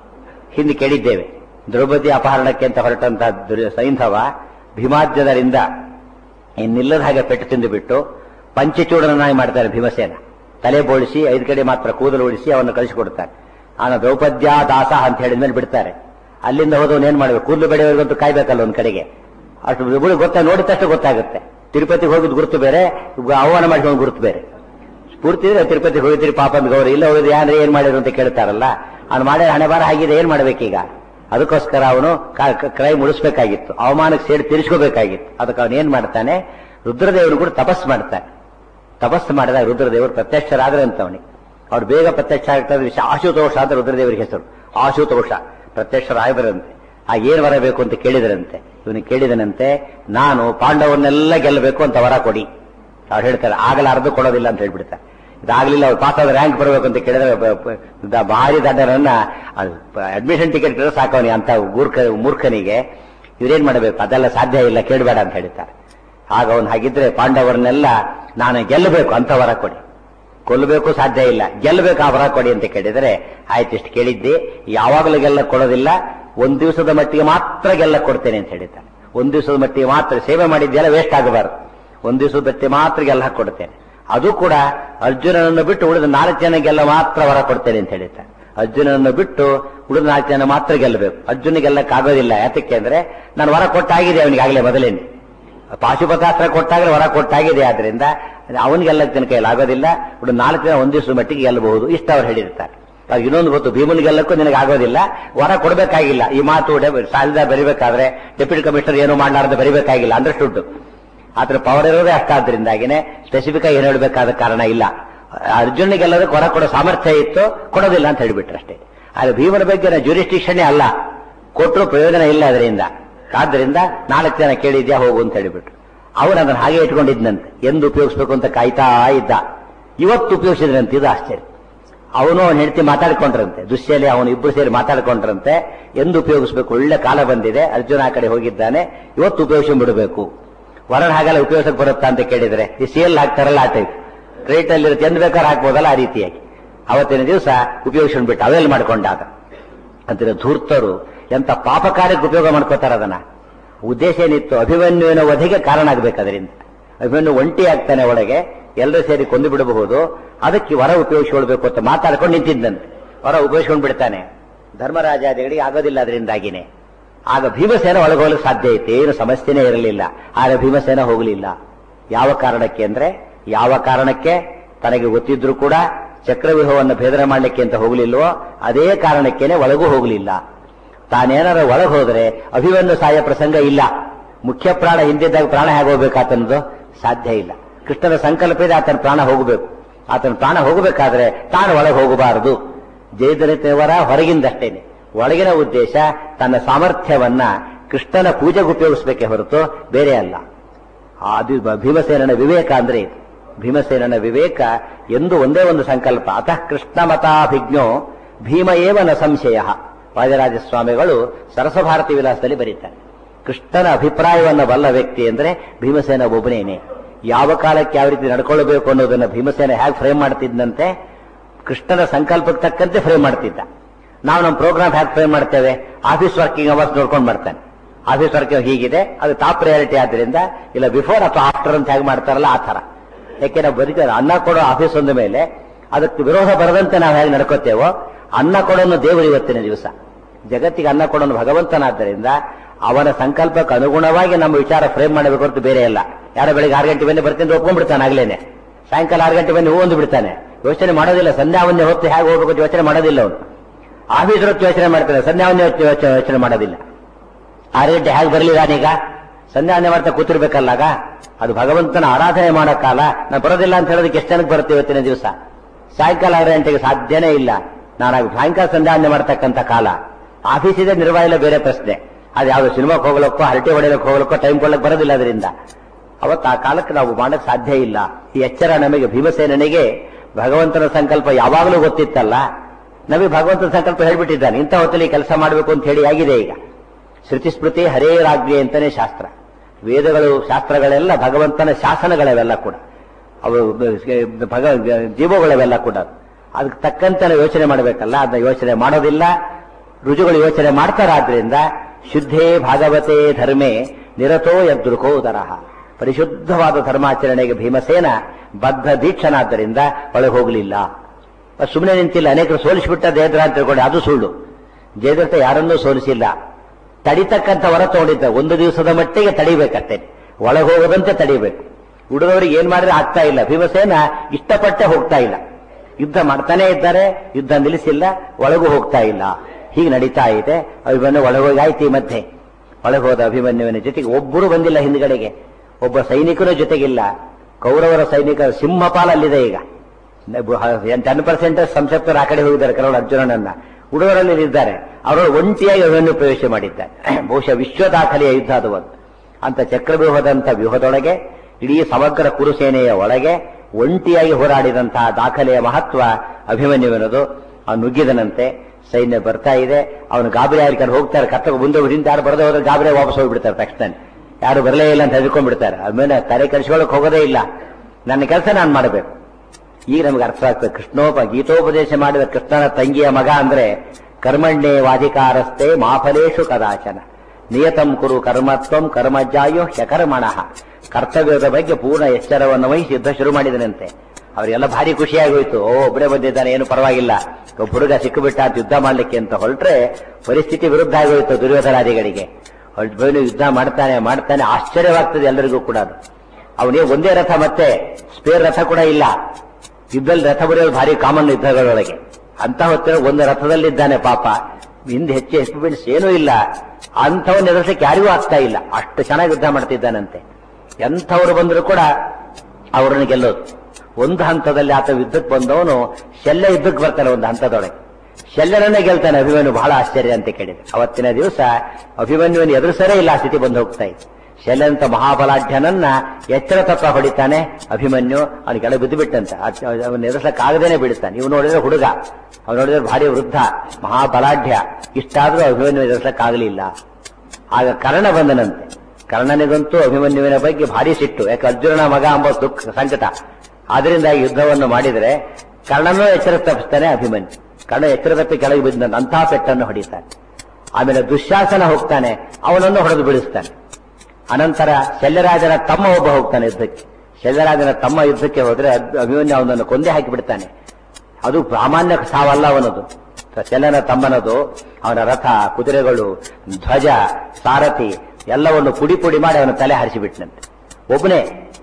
ಹಿಂದೆ ಕೇಳಿದ್ದೇವೆ, ದ್ರೌಪದಿ ಅಪಹರಣಕ್ಕೆ ಅಂತ ಹೊರಟಂತ ಸೈಂಧವ ಭೀಮಾದ್ಯದರಿಂದ ಇನ್ನಿಲ್ಲದ ಹಾಗೆ ಪೆಟ್ಟು ತಿಂದು ಬಿಟ್ಟು ಪಂಚಚೂಡನಾಗಿ ಮಾಡ್ತಾರೆ. ಭೀಮಸೇನ ತಲೆ ಬೋಳಿಸಿ 5 ಕಡೆ ಮಾತ್ರ ಕೂದಲು ಉಳಿಸಿ ಅವನ್ನ ಕಳಿಸಿಕೊಡ್ತಾರೆ. ಆನ ದ್ರೌಪದ್ಯ ದಾಸ ಅಂತ ಹೇಳಿದ್ಮೇಲೆ ಬಿಡ್ತಾರೆ. ಅಲ್ಲಿಂದ ಹೋದವನು ಏನ್ ಮಾಡ್ಬೇಕು, ಕೂದಲು ಬೆಳೆಯವರಿಗಂತೂ ಕಾಯ್ಬೇಕಲ್ಲ ಒಂದ್ ಕಡೆಗೆ. ಅಷ್ಟು ನೋಡಿದ ತಕ್ಷಣ ಗೊತ್ತಾಗುತ್ತೆ. ತಿರುಪತಿಗೆ ಹೋಗಿದ್ ಗುರುತು ಬೇರೆ, ಆಹ್ವಾನ ಮಾಡಿದ ಗುರುತು ಬೇರೆ. ಸ್ಫೂರ್ತಿ ತಿರುಪತಿಗೆ ಹೋಗಿದ್ರಿ ಪಾಪ ಗೌರಿ, ಇಲ್ಲ ಹೋಗಿದ್ರಿ ಯಾರು ಏನ್ ಮಾಡಿದ್ರು ಅಂತ ಕೇಳ್ತಾರಲ್ಲ, ಅವ್ನು ಮಾಡಿದ ಹಣೆ ಬಾರ ಆಗಿದೆ, ಏನ್ ಮಾಡ್ಬೇಕೀಗ? ಅದಕ್ಕೋಸ್ಕರ ಅವನು ಕ್ರೈ ಮುಡಿಸ್ಬೇಕಾಗಿತ್ತು, ಅವಮಾನಕ್ಕೆ ಸೇರಿ ತೀರಿಸ್ಕೋಬೇಕಾಗಿತ್ತು. ಅದಕ್ಕೆ ಅವನು ಏನ್ ಮಾಡ್ತಾನೆ, ರುದ್ರದೇವರು ಕೂಡ ತಪಸ್ಸು ಮಾಡ್ತಾನೆ. ತಪಸ್ಸು ಮಾಡಿದಾಗ ರುದ್ರದೇವರು ಪ್ರತ್ಯಕ್ಷರಾದ್ರೆ ಅಂತ ಅವನಿಗೆ ಅವ್ರು ಬೇಗ ಪ್ರತ್ಯಕ್ಷ ಆಗ್ತಾರೆ. ಆಶುತೋಷ ಅಂತ ರುದ್ರದೇವರಿಗೆ ಹೆಸರು. ಆಶುತೋಷ ಪ್ರತ್ಯಕ್ಷರಾಗಬರಂತೆ. ಏನ್ ವರ ಬೇಕು ಅಂತ ಕೇಳಿದ್ರಂತೆ. ಇವನಿಗೆ ಕೇಳಿದನಂತೆ, ನಾನು ಪಾಂಡವನ್ನೆಲ್ಲ ಗೆಲ್ಲಬೇಕು ಅಂತ ವರ ಕೊಡಿ. ಅವ್ರು ಹೇಳ್ತಾರೆ ಆಗಲಾರದು, ಕೊಡೋದಿಲ್ಲ ಅಂತ ಹೇಳ್ಬಿಡ್ತಾರೆ. ಇದಾಗ್ಲಿಲ್ಲ, ಅವ್ರು ಪಾಸ್ ಆದ ರ್ಯಾಂಕ್ ಬರಬೇಕು ಅಂತ ಕೇಳಿದ್ರೆ ಭಾರಿ ದಂಡನನ್ನ ಅಡ್ಮಿಷನ್ ಟಿಕೆಟ್ ಕೇಳಿದ್ರೆ ಸಾಕವನಿಗೆ ಅಂತ ಮೂರ್ಖನಿಗೆ ಇವ್ರೇನ್ ಮಾಡಬೇಕು, ಅದೆಲ್ಲ ಸಾಧ್ಯ ಇಲ್ಲ, ಕೇಳಬೇಡ ಅಂತ ಹೇಳ್ತಾರೆ. ಆಗ ಅವನು ಹಾಗಿದ್ರೆ ಪಾಂಡವರನ್ನೆಲ್ಲ ನಾನು ಗೆಲ್ಲಬೇಕು ಅಂತ ವರ ಕೊಡಿ, ಕೊಲ್ಲಬೇಕು ಸಾಧ್ಯ ಇಲ್ಲ, ಗೆಲ್ಲಬೇಕು ಆ ವರ ಕೊಡಿ ಅಂತ ಕೇಳಿದರೆ, ಆಯ್ತು ಇಷ್ಟು ಕೇಳಿದ್ದೆ, ಯಾವಾಗಲೂ ಗೆಲ್ಲ ಕೊಡೋದಿಲ್ಲ, ಒಂದ್ ದಿವಸದ ಮಟ್ಟಿಗೆ ಮಾತ್ರ ಗೆಲ್ಲ ಕೊಡ್ತೇನೆ ಅಂತ ಹೇಳಿದ್ದಾನೆ. ಒಂದ್ ದಿವಸದ ಮಟ್ಟಿಗೆ ಮಾತ್ರ, ಸೇವೆ ಮಾಡಿದ್ದೆಲ್ಲ ವೇಸ್ಟ್ ಆಗಬಾರದು, ಒಂದ್ ದಿವಸದ ಮಟ್ಟಿಗೆ ಮಾತ್ರ ಗೆಲ್ಲ ಕೊಡ್ತೇನೆ. ಅದು ಕೂಡ ಅರ್ಜುನನನ್ನು ಬಿಟ್ಟು ಉಳಿದ 4 ಜನಗೆಲ್ಲ ಮಾತ್ರ ವರ ಕೊಡ್ತೇನೆ ಅಂತ ಹೇಳಿದ್ದಾನೆ. ಅರ್ಜುನನನ್ನು ಬಿಟ್ಟು ಉಳಿದ 4 ಜನ ಮಾತ್ರ ಗೆಲ್ಲಬೇಕು. ಅರ್ಜುನಿಗೆಲ್ಲಕ್ಕಾಗೋದಿಲ್ಲ. ಯಾತಕ್ಕೆ ಅಂದ್ರೆ ನಾನು ವರ ಕೊಟ್ಟಾಗಿದೆ ಅವನಿಗಾಗಲೇ ಮೊದಲೇನೆ, ಪಾಶುಪತಾಸ್ತ್ರ ಕೊಟ್ಟಾಗಲೇ ವರ ಕೊಟ್ಟಾಗಿದೆ. ಆದ್ರಿಂದ ಅವನಿಗೆಲ್ಲ ತನ್ನ ಕೈಯಲ್ಲಿ ಆಗೋದಿಲ್ಲ, ಉಳಿದ 4 ಜನ ಒಂದ್ ದಿವಸದ ಮಟ್ಟಿಗೆ ಗೆಲ್ಲಬಹುದು, ಇಷ್ಟ ಅವ್ರು ಹೇಳಿರ್ತಾರೆ. ಇನ್ನೊಂದು ಗೊತ್ತು, ಭೀಮನಿಗೆಲ್ಲಕ್ಕೂ ನಿನಗೆ ಆಗೋದಿಲ್ಲ, ವರ ಕೊಡಬೇಕಾಗಿಲ್ಲ. ಈ ಮಾತು ಸಾಲಿದ ಬರಿಬೇಕಾದ್ರೆ ಡೆಪ್ಯೂಟಿ ಕಮಿಷನರ್ ಏನು ಮಾಡಲಾರ್ದು ಬರಿಬೇಕಾಗಿಲ್ಲ, ಅಂಡರ್ಸ್ಟುಡ್. ಆದ್ರೆ ಪವರ್ ಇರೋದೇ ಅಷ್ಟಾದ್ರಿಂದಾಗಿನೇ ಸ್ಪೆಸಿಫಿಕ್ ಆಗಿ ಏನು ಹೇಳಬೇಕಾದ ಕಾರಣ ಇಲ್ಲ. ಅರ್ಜುನಿಗೆಲ್ಲದಕ್ಕೆ ವರ ಕೊಡೋ ಸಾಮರ್ಥ್ಯ ಇತ್ತು, ಕೊಡೋದಿಲ್ಲ ಅಂತ ಹೇಳಿಬಿಟ್ರೆ ಅಷ್ಟೇ. ಆದ್ರೆ ಭೀಮನ ಬಗ್ಗೆ ಜೂರಿಸ್ಟಿಕ್ಷನ್ನೇ ಅಲ್ಲ, ಕೊಟ್ಟರು ಪ್ರಯೋಜನ ಇಲ್ಲ ಅದರಿಂದ. ಆದ್ರಿಂದ 4 ಜನ ಕೇಳಿದ್ಯಾ ಹೋಗು ಅಂತ ಹೇಳಿಬಿಟ್ರು. ಅವನು ಅದನ್ನು ಹಾಗೆ ಇಟ್ಕೊಂಡಿದ್ನಂತೆ, ಎಂದು ಉಪಯೋಗಿಸ್ಬೇಕು ಅಂತ ಕಾಯ್ತಾ ಇದ್ದ. ಇವತ್ತು ಉಪಯೋಗಿಸಿದ್ರಂತೆ, ಇದು ಆಶ್ಚರ್ಯ. ಅವನು ಅವನ ಹೆಂಡತಿ ಮಾತಾಡ್ಕೊಂಡ್ರಂತೆ, ದುಶ್ಯಲೆ ಅವನು ಇಬ್ರು ಸೇರಿ ಮಾತಾಡ್ಕೊಂಡ್ರಂತೆ, ಎಂದು ಉಪಯೋಗಿಸ್ಬೇಕು, ಒಳ್ಳೆ ಕಾಲ ಬಂದಿದೆ, ಅರ್ಜುನ ಆ ಕಡೆ ಹೋಗಿದ್ದಾನೆ, ಇವತ್ತು ಉಪಯೋಗಿಸಿ ಬಿಡಬೇಕು. ವರಣ ಹಾಗೆಲ್ಲ ಉಪಯೋಗಕ್ಕೆ ಬರುತ್ತಾ ಅಂತ ಕೇಳಿದ್ರೆ, ಈ ಸಿಎಲ್ ಹಾಕ್ತಾರಲ್ಲ ಆ ಟೈಪ್, ಕ್ರೇಟ್ ಅಲ್ಲಿರುತ್ತೆ, ಎಂದು ಬೇಕಾದ್ರೆ ಹಾಕ್ಬೋದಲ್ಲ ಆ ರೀತಿಯಾಗಿ. ಅವತ್ತಿನ ದಿವಸ ಉಪಯೋಗಿಸ್ಕೊಂಡ್ಬಿಟ್ಟು ಅವೆಲ್ಲ ಮಾಡ್ಕೊಂಡಾಗ ಅಂತಿನ ಧೂರ್ತರು ಎಂತ ಪಾಪ ಕಾರ್ಯಕ್ಕೆ ಉಪಯೋಗ ಮಾಡ್ಕೋತಾರ ಅದನ್ನ. ಉದ್ದೇಶ ಏನಿತ್ತು, ಅಭಿಮನ್ಯುವಿನ ವಧೆಗೆ ಕಾರಣ ಆಗ್ಬೇಕು. ಅದರಿಂದ ಅಭಿಮನ್ಯು ಒಂಟಿ ಆಗ್ತಾನೆ ಒಳಗೆ, ಎಲ್ಲರೂ ಸೇರಿ ಕೊಂದು ಬಿಡಬಹುದು, ಅದಕ್ಕೆ ವರ ಉಪಯೋಗಿಸಿಕೊಳ್ಬೇಕು ಅಂತ ಮಾತಾಡ್ಕೊಂಡು ನಿಂತಿದ್ದಂತೆ. ವರ ಉಪಯೋಗಿಸ್ಕೊಂಡು ಬಿಡ್ತಾನೆ, ಧರ್ಮರಾಜಾದಿಗಳಿಗೆ ಆಗೋದಿಲ್ಲ ಅದರಿಂದಾಗಿನೇ. ಆಗ ಭೀಮಸೇನ ಒಳಗೋಗಲಿಕ್ಕೆ ಸಾಧ್ಯ ಐತೆ, ಏನು ಸಮಸ್ಯೆನೇ ಇರಲಿಲ್ಲ. ಆಗ ಭೀಮಸೇನ ಹೋಗಲಿಲ್ಲ. ಯಾವ ಕಾರಣಕ್ಕೆ ಅಂದ್ರೆ, ಯಾವ ಕಾರಣಕ್ಕೆ ತನಗೆ ಗೊತ್ತಿದ್ರು ಕೂಡ ಚಕ್ರವ್ಯೂಹವನ್ನು ಭೇದನ ಮಾಡಲಿಕ್ಕೆ ಅಂತ ಹೋಗಲಿಲ್ವೋ ಅದೇ ಕಾರಣಕ್ಕೇನೆ ಒಳಗೂ ಹೋಗಲಿಲ್ಲ. ತಾನೇನಾರ ಒಳಗೆ ಹೋದ್ರೆ ಅಭಿಮನ್ಯು ಸಾಯ ಪ್ರಸಂಗ ಇಲ್ಲ. ಮುಖ್ಯ ಪ್ರಾಣ ಹಿಂದಿದ್ದಾಗ ಪ್ರಾಣ ಹೇಗೆ ಹೋಗ್ಬೇಕಾತನ್ನೋದು ಸಾಧ್ಯ ಇಲ್ಲ. ಕೃಷ್ಣನ ಸಂಕಲ್ಪ ಇದೆ ಆತನ ಪ್ರಾಣ ಹೋಗಬೇಕು. ಆತನ ಪ್ರಾಣ ಹೋಗಬೇಕಾದ್ರೆ ತಾನು ಒಳಗೆ ಹೋಗಬಾರದು. ಜಯದ್ರಥವರ ಹೊರಗಿಂದಷ್ಟೇನೆ, ಒಳಗಿನ ಉದ್ದೇಶ ತನ್ನ ಸಾಮರ್ಥ್ಯವನ್ನ ಕೃಷ್ಣನ ಪೂಜೆಗೆ ಉಪಯೋಗಿಸಬೇಕೇ ಹೊರತು ಬೇರೆ ಅಲ್ಲ. ಅದು ಭೀಮಸೇನನ ವಿವೇಕ ಅಂದ್ರೆ ಇದು. ಭೀಮಸೇನನ ವಿವೇಕ ಎಂದು ಒಂದೇ ಒಂದು ಸಂಕಲ್ಪ, ಅತಃ ಕೃಷ್ಣ ಮತಾಭಿಜ್ಞೋ ಭೀಮ ಏವ ನ ಸಂಶಯ. ವಾದಿರಾಜ ಸ್ವಾಮಿಗಳು ಸರಸಭಾರತಿ ವಿಲಾಸದಲ್ಲಿ ಬರೀತಾರೆ, ಕೃಷ್ಣನ ಅಭಿಪ್ರಾಯವನ್ನು ಬಲ್ಲ ವ್ಯಕ್ತಿ ಅಂದ್ರೆ ಭೀಮಸೇನ ಒಬ್ಬನೇನೆ. ಯಾವ ಕಾಲಕ್ಕೆ ಯಾವ ರೀತಿ ನಡ್ಕೊಳ್ಬೇಕು ಅನ್ನೋದನ್ನ ಭೀಮಸೇನ ಹೇಗೆ ಫ್ರೇಮ್ ಮಾಡ್ತಿದ್ದಂತೆ, ಕೃಷ್ಣನ ಸಂಕಲ್ಪಕ್ಕೆ ತಕ್ಕಂತೆ ಫ್ರೇಮ್ ಮಾಡ್ತಿದ್ದ. ನಾವು ನಮ್ಮ ಪ್ರೋಗ್ರಾಮ್ ಹೇಗೆ ಫ್ರೇಮ್ ಮಾಡ್ತೇವೆ, ಆಫೀಸ್ ವರ್ಕಿಂಗ್ ಅವರ್ಸ್ ನೋಡ್ಕೊಂಡು ಮಾಡ್ತಾನೆ. ಆಫೀಸ್ ವರ್ಕಿಂಗ್ ಹೀಗಿದೆ, ಅದು ಟಾಪ್ ಪ್ರಯಾರಿಟಿ ಆದ್ರಿಂದ, ಇಲ್ಲ ಬಿಫೋರ್ ಅಥವಾ ಆಫ್ಟರ್ ಅಂತ ಹೇಗೆ ಮಾಡ್ತಾರಲ್ಲ ಆ ತರ. ಯಾಕೆ ನಾವು ಬದುಕ ಅನ್ನ ಕೊಡೋ ಆಫೀಸ್ ಒಂದ ಮೇಲೆ ಅದಕ್ಕೆ ವಿರೋಧ ಬರದಂತೆ ನಾವು ಹೇಗೆ ನಡ್ಕೋತೇವೋ, ಅನ್ನ ಕೊಡೋನು ದೇವರು ಇವತ್ತಿನ ದಿವಸ ಜಗತ್ತಿಗೆ ಅನ್ನ ಕೊಡೋನು ಭಗವಂತನಾದ್ದರಿಂದ ಅವನ ಸಂಕಲ್ಪಕ್ಕೆ ಅನುಗುಣವಾಗಿ ನಮ್ಮ ವಿಚಾರ ಫ್ರೇಮ್ ಮಾಡಬೇಕು ಹೊರತು ಬೇರೆ ಇಲ್ಲ. ಯಾರೋ ಬೆಳಿಗ್ಗೆ 6 ಗಂಟೆ ಬಂದು ಬರ್ತೀನಿ ಒಪ್ಕೊಂಡ್ಬಿಡ್ತಾನೆ, ಆಗ್ಲೇನೆ ಸಾಯಂಕಾಲ 6 ಗಂಟೆ ಬಂದು ಒಂದು ಬಿಡ್ತಾನೆ, ಯೋಚನೆ ಮಾಡೋದಿಲ್ಲ. ಸಂಧ್ಯಾವನ್ಯ ಹೊತ್ತು ಹೇಗೆ ಹೋಗ್ಬೇಕು ಯೋಚನೆ ಮಾಡೋದಿಲ್ಲ ಅವನು. ಆಫೀಸ್ ಹೊತ್ತು ಯೋಚನೆ ಮಾಡ್ತಾನೆ, ಸಂಧ್ಯಾವನ್ಯ ಹೊತ್ತು ಯೋಚನೆ ಮಾಡೋದಿಲ್ಲ. 6 ಗಂಟೆ ಹೇಗೆ ಬರಲಿ ನಾನೀಗ ಸಂಧ್ಯಾವನ್ಯ ಮಾಡ್ತಾ ಕೂತಿರ್ಬೇಕಲ್ಲಾಗ. ಅದು ಭಗವಂತನ ಆರಾಧನೆ ಮಾಡೋ ಕಾಲ. ನಾನು ಬರೋದಿಲ್ಲ ಅಂತ ಹೇಳೋದಕ್ಕೆ ಎಷ್ಟು ಜನಕ್ಕೆ ಬರುತ್ತೆ ಇವತ್ತಿನ ದಿವಸ? ಸಾಯಂಕಾಲ 6 ಗಂಟೆಗೆ ಸಾಧ್ಯನೇ ಇಲ್ಲ. ನಾನು ಸಾಯಂಕಾಲ ಸಂಧ್ಯಾವನ್ಯ ಮಾಡ್ತಕ್ಕಂಥ ಕಾಲ. ಆಫೀಸ್ ಇದೆ, ನಿರ್ವಹಣೆ ಬೇರೆ ಪ್ರಶ್ನೆ. ಅದು ಯಾವ್ದು ಸಿನಿಮಾಕ್ಕೆ ಹೋಗ್ಲಿಕ್ಕೋ ಹರಟೆ ಹೊಡೆಯಲಿಕ್ಕೆ ಹೋಗ್ಲಿಕ್ಕೋ ಟೈಮ್ ಕೊಡ್ಲಿಕ್ಕೆ ಬರೋದಿಲ್ಲ. ಅದರಿಂದ ಅವತ್ತು ಆ ಕಾಲಕ್ಕೆ ನಾವು ಮಾಡಕ್ ಸಾಧ್ಯ ಇಲ್ಲ. ಈ ಎಚ್ಚರ ನಮಗೆ ಭೀಮಸೇನನಿಗೆ ಭಗವಂತನ ಸಂಕಲ್ಪ ಯಾವಾಗಲೂ ಗೊತ್ತಿತ್ತಲ್ಲ. ನಮಗೆ ಭಗವಂತನ ಸಂಕಲ್ಪ ಹೇಳ್ಬಿಟ್ಟಿದ್ದಾನೆ, ಇಂಥ ಹೊತ್ತಲ್ಲಿ ಕೆಲಸ ಮಾಡಬೇಕು ಅಂತ ಹೇಳಿ ಆಗಿದೆ. ಈಗ ಶ್ರುತಿ ಸ್ಮೃತಿ ಹರೇ ರಾಜ್ಞೆ ಅಂತಾನೆ ಶಾಸ್ತ್ರ. ವೇದಗಳು ಶಾಸ್ತ್ರಗಳೆಲ್ಲ ಭಗವಂತನ ಶಾಸನಗಳವೆಲ್ಲ ಕೂಡ, ಅವು ಜೀವಗಳವೆಲ್ಲ ಕೂಡ. ಅದಕ್ಕೆ ತಕ್ಕಂತೆ ನಾವು ಯೋಚನೆ ಮಾಡಬೇಕಲ್ಲ, ಅದನ್ನ ಯೋಚನೆ ಮಾಡೋದಿಲ್ಲ. ರುಜುಗಳು ಯೋಚನೆ ಮಾಡ್ತಾರಾದ್ರಿಂದ ಶುದ್ಧೇ ಭಾಗವತೆ ಧರ್ಮೇ ನಿರತೋ ಯದೃಕೋದರಃ. ಪರಿಶುದ್ಧವಾದ ಧರ್ಮಾಚರಣೆಗೆ ಭೀಮಸೇನ ಬದ್ಧ ದೀಕ್ಷನಾದ್ದರಿಂದ ಒಳಗೆ ಹೋಗಲಿಲ್ಲ. ಸುಮ್ಮನೆ ನಿಂತಿಲ್ಲ. ಅನೇಕರು ಸೋಲಿಸಿಬಿಟ್ಟ ಜಯದ್ರ ಅಂತ ತಿಳ್ಕೊಂಡೆ, ಅದು ಸುಳ್ಳು. ಜಯದ್ರಥ ಯಾರನ್ನೂ ಸೋಲಿಸಿಲ್ಲ. ತಡಿತಕ್ಕಂಥ ಹೊರ ತಗೊಂಡಿದ್ದ. ಒಂದು ದಿವಸದ ಮಟ್ಟಿಗೆ ತಡಿಬೇಕಷ್ಟೇ, ಒಳಗೆ ಹೋಗದಂತೆ ತಡಿಬೇಕು. ಉಳಿದವರಿಗೆ ಏನ್ ಮಾಡಿದ್ರೆ ಆಗ್ತಾ ಇಲ್ಲ. ಭೀಮಸೇನ ಇಷ್ಟಪಟ್ಟೆ ಹೋಗ್ತಾ ಇಲ್ಲ. ಯುದ್ಧ ಮಾಡ್ತಾನೆ ಇದ್ದಾರೆ, ಯುದ್ಧ ನಿಲ್ಲಿಸಿಲ್ಲ, ಒಳಗೂ ಹೋಗ್ತಾ ಇಲ್ಲ. ಹೀಗೆ ನಡೀತಾ ಇದೆ. ಅಭಿಮನ್ಯು ಒಳಗೋಗಿ ಆಯ್ತು. ಈ ಮಧ್ಯೆ ಒಳಗೋದ ಅಭಿಮನ್ಯುವಿನ ಜೊತೆಗೆ ಒಬ್ಬರು ಬಂದಿಲ್ಲ. ಹಿಂದ್ಗಡೆಗೆ ಒಬ್ಬ ಸೈನಿಕನ ಜೊತೆಗಿಲ್ಲ. ಕೌರವರ ಸೈನಿಕರ ಸಿಂಹಪಾಲಲ್ಲಿದೆ. ಈಗ 10% ಸಂಸಪ್ತರು ಆ ಕಡೆ ಹೋಗಿದ್ದಾರೆ ಕರ್ನಾಟಕ ಅರ್ಜುನನನ್ನ. ಉಳಿದವರಲ್ಲಿ ಇದ್ದಾರೆ. ಅವರು ಒಂಟಿಯಾಗಿ ಅಭಿಮನ್ಯು ಪ್ರವೇಶ ಮಾಡಿದ್ದಾರೆ. ಬಹುಶಃ ವಿಶ್ವ ದಾಖಲೆಯ ಯುದ್ಧ ಅದು. ಅಂತ ಚಕ್ರವ್ಯೂಹದಂತ ವ್ಯೂಹದೊಳಗೆ ಇಡೀ ಸಮಗ್ರ ಕುರುಸೇನೆಯ ಒಳಗೆ ಒಂಟಿಯಾಗಿ ಹೋರಾಡಿದಂತಹ ದಾಖಲೆಯ ಮಹತ್ವ ಅಭಿಮನ್ಯುವಿನದು. ಅವನು ನುಗ್ಗಿದನಂತೆ. ಸೈನ್ಯ ಬರ್ತಾ ಇದೆ. ಅವನು ಗಾಬರಿ ಆಗಿ ಹೋಗ್ತಾರೆ. ಕರ್ತಕ್ಕೆ ಮುಂದೆ ಹಿಂದೆ ಯಾರು ಬರದೇ ಹೋದ್ರೆ ಗಾಬರಿ ವಾಪಸ್ ಹೋಗ್ಬಿಡ್ತಾರೆ. ತಕ್ಷಣ ಯಾರು ಬರಲೇ ಇಲ್ಲ ಅಂತ ಹೆದರ್ಕೊಂಡ್ಬಿಡ್ತಾರೆ. ಆಮೇಲೆ ತಲೆ ಕೆಡಿಸ್ಕೊಳ್ಳೋಕೆ ಹೋಗೋದೇ ಇಲ್ಲ. ನನ್ನ ಕೆಲಸ ನಾನು ಮಾಡಬೇಕು. ಈಗ ನಮ್ಗೆ ಅರ್ಥ ಆಗ್ತದೆ. ಗೀತೋಪದೇಶ ಮಾಡಿದ ಕೃಷ್ಣನ ತಂಗಿಯ ಮಗ ಅಂದ್ರೆ ಕರ್ಮಣ್ಯೇ ವಾಧಿಕಾರಸ್ಥೆ ಮಾಫಲೇಶು ಕದಾಚನ ನಿಯತಂ ಕುರು ಕರ್ಮತ್ವಂ ಕರ್ಮಜಾಯೋ ಹ್ಯಕರ್ಮಣಃ. ಕರ್ತವ್ಯದ ಬಗ್ಗೆ ಪೂರ್ಣ ಎಚ್ಚರವನ್ನು ವಹಿಸಿ ಯುದ್ಧ ಶುರು ಮಾಡಿದನಂತೆ. ಅವರಿಗೆಲ್ಲ ಭಾರಿ ಖುಷಿಯಾಗಿ ಹೋಯ್ತು. ಒಬ್ಬನೇ ಬಂದಿದ್ದಾನೆ, ಏನು ಪರವಾಗಿಲ್ಲ, ಒಬ್ಬ ಹುಡುಗ ಸಿಕ್ಕಿಬಿಟ್ಟ ಅಂತ ಯುದ್ಧ ಮಾಡ್ಲಿಕ್ಕೆ ಅಂತ ಹೊರಟ್ರೆ ಪರಿಸ್ಥಿತಿ ವಿರುದ್ಧ ಆಗೋಯ್ತು ದುರ್ಯೋಧನಾದಿಗಳಿಗೆ. ಯುದ್ಧ ಮಾಡ್ತಾನೆ ಆಶ್ಚರ್ಯವಾಗ್ತದೆ ಎಲ್ಲರಿಗೂ ಕೂಡ. ಅವನಿಗೆ ಒಂದೇ ರಥ, ಮತ್ತೆ ಸ್ಪೇರ್ ರಥ ಕೂಡ ಇಲ್ಲ. ಯುದ್ಧದಲ್ಲಿ ರಥ ಬರೆಯೋದು ಭಾರಿ ಕಾಮನ್ ಯುದ್ಧಗಳೊಳಗೆ. ಅಂತ ಹೊತ್ತಿನ ಒಂದು ರಥದಲ್ಲಿದ್ದಾನೆ ಪಾಪ. ಹಿಂದೆ ಹೆಚ್ಚು ಎಕ್ಸ್ಪೀರಿಯನ್ಸ್ ಏನೂ ಇಲ್ಲ. ಅಂಥವನ್ನ ಎದುರಿಸಕ್ಕೆ ಯಾರಿಗೂ ಆಗ್ತಾ ಇಲ್ಲ. ಅಷ್ಟು ಚೆನ್ನಾಗಿ ಯುದ್ಧ ಮಾಡ್ತಿದ್ದಾನಂತೆ. ಎಂಥವ್ರು ಬಂದರೂ ಕೂಡ ಅವರನ್ನು ಗೆಲ್ಲೋದು. ಒಂದು ಹಂತದಲ್ಲಿ ಆತ ಯುದ್ಧಕ್ಕೆ ಬಂದವನು ಶಲ್ಯ ಯುದ್ಧಕ್ಕೆ ಬರ್ತಾನೆ. ಒಂದು ಹಂತದೊಳಗೆ ಶಲ್ಯನನ್ನೇ ಗೆಲ್ತಾನೆ ಅಭಿಮನ್ಯು. ಬಹಳ ಆಶ್ಚರ್ಯ ಅಂತ ಕೇಳಿದೆ. ಅವತ್ತಿನ ದಿವಸ ಅಭಿಮನ್ಯುವಿನ ಎದುರಿಸರೇ ಇಲ್ಲ, ಸ್ಥಿತಿ ಬಂದು ಹೋಗ್ತಾ ಇತ್ತು. ಶಲ್ಯಂತ ಮಹಾಬಲಾಢ್ಯನನ್ನ ಎಚ್ಚರ ತಪ್ಪ ಹೊಡಿತಾನೆ ಅಭಿಮನ್ಯು. ಅವನು ಕೆಳಗೆ ಬಿದ್ದು ಬಿಟ್ಟಂತ. ಅವನ್ನ ಎದುರಿಸಕ್ಕಾಗದೇನೆ ಬಿಡುತ್ತಾನೆ. ಇವ್ ನೋಡಿದ್ರೆ ಹುಡುಗ, ಅವ್ನು ನೋಡಿದ್ರೆ ಭಾರಿ ವೃದ್ಧ, ಮಹಾಬಲಾಢ್ಯ. ಇಷ್ಟಾದ್ರೂ ಅಭಿಮನ್ಯು ಎದುರಿಸಕ್ಕಾಗಲಿಲ್ಲ. ಆಗ ಕರ್ಣ ಬಂದನಂತೆ. ಕರ್ಣನಿಗಂತೂ ಅಭಿಮನ್ಯುವಿನ ಬಗ್ಗೆ ಭಾರಿ ಸಿಟ್ಟು. ಯಾಕೆ ಅರ್ಜುನನ ಮಗ ಎಂಬ ದುಃಖ ಸಂಕಟ. ಆದ್ರಿಂದ ಯುದ್ಧವನ್ನು ಮಾಡಿದರೆ ಕರ್ಣನೂ ಎಚ್ಚರ ತಪ್ಪಿಸ್ತಾನೆ ಅಭಿಮನ್ಯು. ಕರ್ಣ ಎಚ್ಚರ ತಪ್ಪಿ ಕೆಳಗೆ ಬಿದ್ದಂತ ಅಂತಹ ಪೆಟ್ಟನ್ನು ಹೊಡಿತಾನೆ. ಆಮೇಲೆ ದುಶ್ಯಾಸನ ಹೋಗ್ತಾನೆ, ಅವನನ್ನು ಹೊಡೆದು ಬಿಡಿಸ್ತಾನೆ. ಅನಂತರ ಶಲ್ಯರಾಜನ ತಮ್ಮ ಒಬ್ಬ ಹೋಗ್ತಾನೆ ಯುದ್ಧಕ್ಕೆ. ಶಲ್ಯರಾಜನ ತಮ್ಮ ಯುದ್ಧಕ್ಕೆ ಹೋದ್ರೆ ಅಭಿಮನ್ಯು ಅವನನ್ನು ಕೊಂದೇ ಹಾಕಿಬಿಡ್ತಾನೆ. ಅದು ಸಾಮಾನ್ಯ ಸಾವಲ್ಲ ಅವನದು. ಶಲ್ಯನ ತಮ್ಮನದು. ಅವನ ರಥ, ಕುದುರೆಗಳು, ಧ್ವಜ, ಸಾರಥಿ ಎಲ್ಲವನ್ನು ಪುಡಿ ಪುಡಿ ಮಾಡಿ ಅವನ ತಲೆ ಹಾರಿಸಿಬಿಟ್ಟನಂತೆ ಒಬ್ಬನೇ.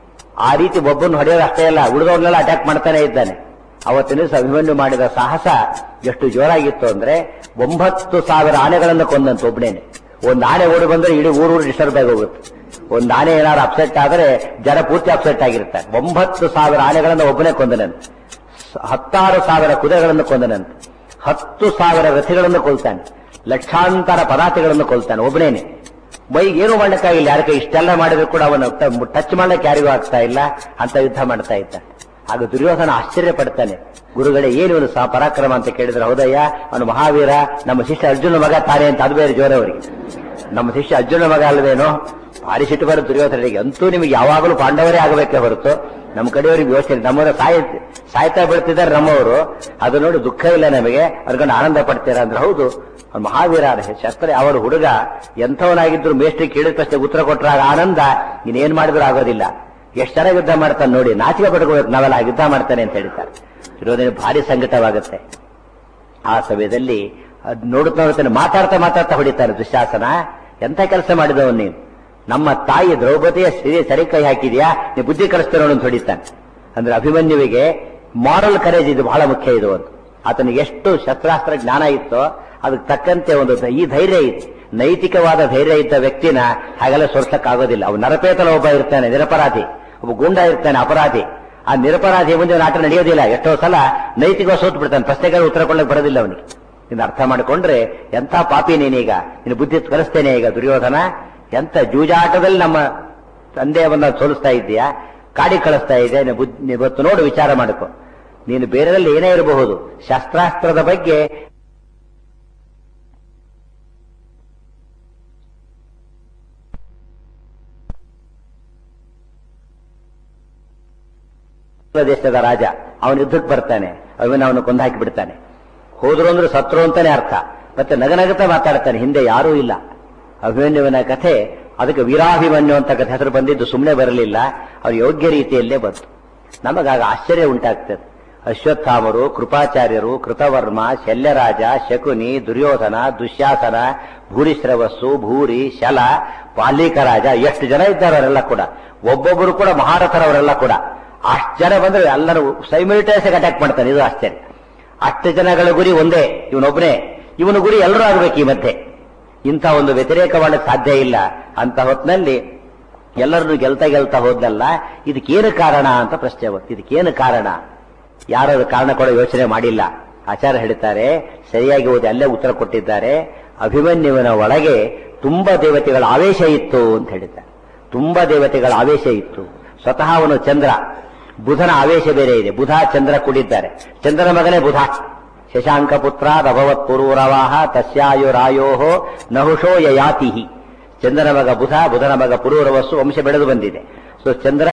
ಆ ರೀತಿ ಒಬ್ಬನ್ನು ಹೊಡೆಯೋದು ಅಷ್ಟೇ ಅಲ್ಲ, ಉಳಿದವ್ರನ್ನೆಲ್ಲ ಅಟ್ಯಾಕ್ ಮಾಡ್ತಾನೆ ಇದ್ದಾನೆ. ಅವತ್ತಿನ ದಿವಸ ಅಭಿಮನ್ಯು ಮಾಡಿದ ಸಾಹಸ ಎಷ್ಟು ಜೋರಾಗಿತ್ತು ಅಂದ್ರೆ 9,000 ಆನೆಗಳನ್ನು ಕೊಂದಂತ ಒಬ್ಬನೇನೆ. ಒಂದು ಆನೆ ಓಡಿ ಬಂದ್ರೆ ಇಡೀ ಊರು ಡಿಸ್ಟರ್ಬ್ ಆಗಿ ಹೋಗುತ್ತೆ. ಒಂದು ಆನೆ ಏನಾದ್ರು ಅಪ್ಸೆಟ್ ಆದರೆ ಜನ ಪೂರ್ತಿ ಅಪ್ಸೆಟ್ ಆಗಿರ್ತಾರೆ. 9,000 ಆನೆಗಳನ್ನು ಒಬ್ಬನೇ ಕೊಂದನಂತೆ, 16,000 ಕುದುರೆಗಳನ್ನು ಕೊಂದನಂತೆ, 10,000 ರಥಿಗಳನ್ನು ಕೊಲ್ತಾನೆ, ಲಕ್ಷಾಂತರ ಪದಾರ್ಥಗಳನ್ನು ಕೊಲ್ತಾನೆ ಒಬ್ಬನೇನೆ. ಮೈಗೆ ಏನು ಮಾಡ್ಲಿಕ್ಕಾಗಿಲ್ಲ. ಯಾರ ಕೈ ಇಷ್ಟೆಲ್ಲ ಮಾಡಿದ್ರು ಕೂಡ ಅವನು ಟಚ್ ಮಾಡ್ಲಿಕ್ಕೆ ಯಾರಿಗೂ ಆಗ್ತಾ ಇಲ್ಲ ಅಂತ ಯುದ್ಧ ಮಾಡ್ತಾ ಇದ್ದ. ಆಗ ದುರ್ಯೋಧನ ಆಶ್ಚರ್ಯ ಪಡ್ತಾನೆ, ಗುರುಗಳೇ ಏನು ಇವನು ಪರಾಕ್ರಮ ಅಂತ ಕೇಳಿದ್ರೆ, ಹೌದಯ್ಯ ಅವನು ಮಹಾವೀರ, ನಮ್ಮ ಶಿಷ್ಯ ಅರ್ಜುನ ಮಗ ತಾನೆ ಅಂತ. ಅದು ಬೇರೆ ಜೋರ ಅವರಿಗೆ, ನಮ್ಮ ಶಿಷ್ಯ ಅರ್ಜುನ ಮಗ ಅಲ್ವೇನೋ, ಭಾರಿ ಸಿಟ್ಟು ಬರೋ ದುರ್ಯೋಧನಿಗೆ. ಅಂತೂ ನಿಮಗೆ ಯಾವಾಗಲೂ ಪಾಂಡವರೇ ಆಗಬೇಕೇ ಹೊರತು ನಮ್ಮ ಕಡೆಯವರಿಗೆ ಯೋಚನೆ, ನಮ್ಮವರು ಸಾಯ್ತಾ ಬಿಡ್ತಿದ್ದಾರೆ ನಮ್ಮವರು, ಅದು ನೋಡಿ ದುಃಖ ಇಲ್ಲ ನಮಗೆ, ಅದ್ಕೊಂಡು ಆನಂದ ಪಡ್ತೀರಾ ಅಂದ್ರೆ, ಹೌದು ಅವ್ನು ಮಹಾವೀರ ಶಸ್ತ್ರ. ಅವರ ಹುಡುಗ ಎಂಥವನಾಗಿದ್ರು ಮೇಷ್ಟ್ರಿ ಕೇಳಿದ ತಕ್ಷಣ ಉತ್ತರ ಕೊಟ್ಟರಾಗ ಆನಂದ, ಇನ್ನೇನ್ ಮಾಡಿದ್ರು ಆಗೋದಿಲ್ಲ. ಎಷ್ಟು ಚೆನ್ನಾಗಿ ಯುದ್ಧ ಮಾಡ್ತಾನೆ ನೋಡಿ, ನಾಚಿಕೆ ಪಡ್ಕೋಬೇಕು ನಾವೆಲ್ಲ ಯುದ್ಧ ಮಾಡ್ತಾನೆ ಅಂತ ಹೇಳ್ತಾರೆ. ಇರೋದೇನು ಭಾರಿ ಸಂಕಟವಾಗುತ್ತೆ. ಆ ಸಮಯದಲ್ಲಿ ನೋಡುತ್ತಾನೆ, ಮಾತಾಡ್ತಾ ಹೊಡಿತಾನೆ ದುಶ್ಯಾಸನ. ಎಂಥ ಕೆಲಸ ಮಾಡಿದವನು ನೀನು, ನಮ್ಮ ತಾಯಿ ದ್ರೌಪದಿಯ ಸರಿ ಕೈ ಹಾಕಿದ್ಯಾ, ನೀವು ಬುದ್ಧಿ ಕಲಿಸ್ತೇನೆ ಅಂತ ಹೊಡಿತಾನೆ. ಅಂದ್ರೆ ಅಭಿಮನ್ಯುವಿಗೆ ಮಾರಲ್ ಕರೇಜ್ ಇದು ಬಹಳ ಮುಖ್ಯ. ಇದು ಒಂದು ಆತನಿಗೆ ಎಷ್ಟು ಶಸ್ತ್ರಾಸ್ತ್ರ ಜ್ಞಾನ ಇತ್ತೋ ಅದಕ್ಕೆ ತಕ್ಕಂತೆ ಒಂದು ಈ ಧೈರ್ಯ ಇತ್ತು, ನೈತಿಕವಾದ ಧೈರ್ಯ ಇದ್ದ ವ್ಯಕ್ತಿನ ಹಾಗೆಲ್ಲ ಸೋರ್ಸಕ್ಕಾಗೋದಿಲ್ಲ. ಅವನು ನರಪೇತನ ಒಬ್ಬ ಇರ್ತಾನೆ, ನಿರಪರಾಧಿ, ಒಬ್ಬ ಗೂಂಡ ಇರ್ತಾನೆ ಅಪರಾಧಿ. ಆ ನಿರಪರಾಧಿ ಮುಂದೆ ನಾಟ ನಡೆಯೋದಿಲ್ಲ. ಎಷ್ಟೋ ಸಲ ನೈತಿಕ ಸೋತು ಬಿಡ್ತಾನೆ, ಪ್ರಶ್ನೆಗಳು ಉತ್ತರ ಕೊಡಕ್ಕೆ ಬರೋದಿಲ್ಲ ಅವನಿಗೆ. ಇನ್ನು ಅರ್ಥ ಮಾಡಿಕೊಂಡ್ರೆ ಎಂಥ ಪಾಪಿ ನೀನೀಗ, ನಿನ್ನ ಬುದ್ಧಿ ಕಲಿಸ್ತೇನೆ ಈಗ ದುರ್ಯೋಧನ. ಎಂಥ ಜೂಜಾಟದಲ್ಲಿ ನಮ್ಮ ತಂದೆಯವನ್ನ ಸೋಲಿಸ್ತಾ ಇದ್ದೀಯಾ, ಕಾಡಿ ಕಳಿಸ್ತಾ ಇದೆಯಾ, ಇವತ್ತು ನೋಡು ವಿಚಾರ ಮಾಡಿಕೊ. ನೀನು ಬೇರೆಯಲ್ಲಿ ಏನೇ ಇರಬಹುದು, ಶಸ್ತ್ರಾಸ್ತ್ರದ ಬಗ್ಗೆ ದೇಶದ ರಾಜ ಅವನ ಯುದ್ಧಕ್ಕೆ ಬರ್ತಾನೆ, ಅವನು ಕೊಂದು ಹಾಕಿ ಬಿಡ್ತಾನೆ. ಹೋದ್ರು ಅಂದ್ರೆ ಸತ್ರು ಅಂತಾನೆ ಅರ್ಥ. ಮತ್ತೆ ನಗನಗತ ಮಾತಾಡ್ತಾನೆ, ಹಿಂದೆ ಯಾರೂ ಇಲ್ಲ. ಅಭಿಮನ್ಯುವಿನ ಕಥೆ, ಅದಕ್ಕೆ ವೀರಾಭಿಮನ್ಯು ಅಂತ ಕಥೆ ಹೆಸರು ಬಂದಿದ್ದು ಸುಮ್ಮನೆ ಬರಲಿಲ್ಲ, ಅವ್ರು ಯೋಗ್ಯ ರೀತಿಯಲ್ಲೇ ಬಂತು. ನಮಗಾಗ ಆಶ್ಚರ್ಯ ಉಂಟಾಗ್ತದೆ. ಅಶ್ವತ್ಥಾಮರು, ಕೃಪಾಚಾರ್ಯರು, ಕೃತವರ್ಮ, ಶಲ್ಯರಾಜ, ಶಕುನಿ, ದುರ್ಯೋಧನ, ದುಶ್ಯಾಸನ, ಭೂರಿಶ್ರವಸ್ಸು, ಭೂರಿ, ಶಲ, ಪಾಲಿಕರಾಜ, ಎಷ್ಟು ಜನ ಇದ್ದಾರೆ ಅವರೆಲ್ಲ ಕೂಡ. ಒಬ್ಬೊಬ್ಬರು ಕೂಡ ಮಹಾರಥರವರೆಲ್ಲ ಕೂಡ. ಅಷ್ಟು ಜನ ಬಂದ್ರೆ ಎಲ್ಲರೂ ಸೈಮಿಲ್ಟೇನಿಯಸ್ ಅಟ್ಯಾಕ್ ಮಾಡ್ತಾನೆ. ಇದು ಆಶ್ಚರ್ಯ. ಅಷ್ಟು ಜನಗಳ ಗುರಿ ಒಂದೇ, ಇವನೊಬ್ಬನೇ. ಇವನ ಗುರಿ ಎಲ್ಲರೂ ಆಗಬೇಕು ಈ ಮಧ್ಯೆ. ಇಂಥ ಒಂದು ವ್ಯತಿರೇಕ ಮಾಡಕ್ಕೆ ಸಾಧ್ಯ ಇಲ್ಲ. ಅಂತ ಹೊತ್ತಿನಲ್ಲಿ ಎಲ್ಲರನ್ನು ಗೆಲ್ತಾ ಹೋದ್ನಲ್ಲ, ಇದಕ್ಕೇನು ಕಾರಣ ಅಂತ ಪ್ರಶ್ನೆ ಬಂತು. ಇದಕ್ಕೇನು ಕಾರಣ? ಯಾರು ಕಾರಣ ಕೊಡೋ ಯೋಚನೆ ಮಾಡಿಲ್ಲ. ಆಚಾರ್ಯ ಹೇಳ್ತಾರೆ, ಸರಿಯಾಗಿ ಓದಿ ಅಲ್ಲೇ ಉತ್ತರ ಕೊಟ್ಟಿದ್ದಾರೆ. ಅಭಿಮನ್ಯುವಿನ ಒಳಗೆ ತುಂಬಾ ದೇವತೆಗಳ ಆವೇಶ ಇತ್ತು ಅಂತ ಹೇಳಿದ್ದಾರೆ. ತುಂಬಾ ದೇವತೆಗಳ ಆವೇಶ ಇತ್ತು. ಸ್ವತಃ ಅವನು ಚಂದ್ರ, ಬುಧನ ಆವೇಶ ಬೇರೆ ಇದೆ. ಬುಧ ಚಂದ್ರ ಕೂಡಿದ್ದಾರೆ. ಚಂದ್ರನ ಮಗನೇ ಬುಧ. ಶಶಾಂಕ ಪುತ್ರ ಅಭವತ್ ಪುರೂರವಾಹ ತಸ್ಯಾಯುರಾಯೋ ನಹುಷೋ ಯಯಾತಿ. ಚಂದ್ರನ ಮಗ ಬುಧ, ಬುಧನ ಮಗ ಪುರೂರವಸ್ಸು, ವಂಶ ಬೆಳೆದು ಬಂದಿದೆ. ಸೊ ಚಂದ್ರ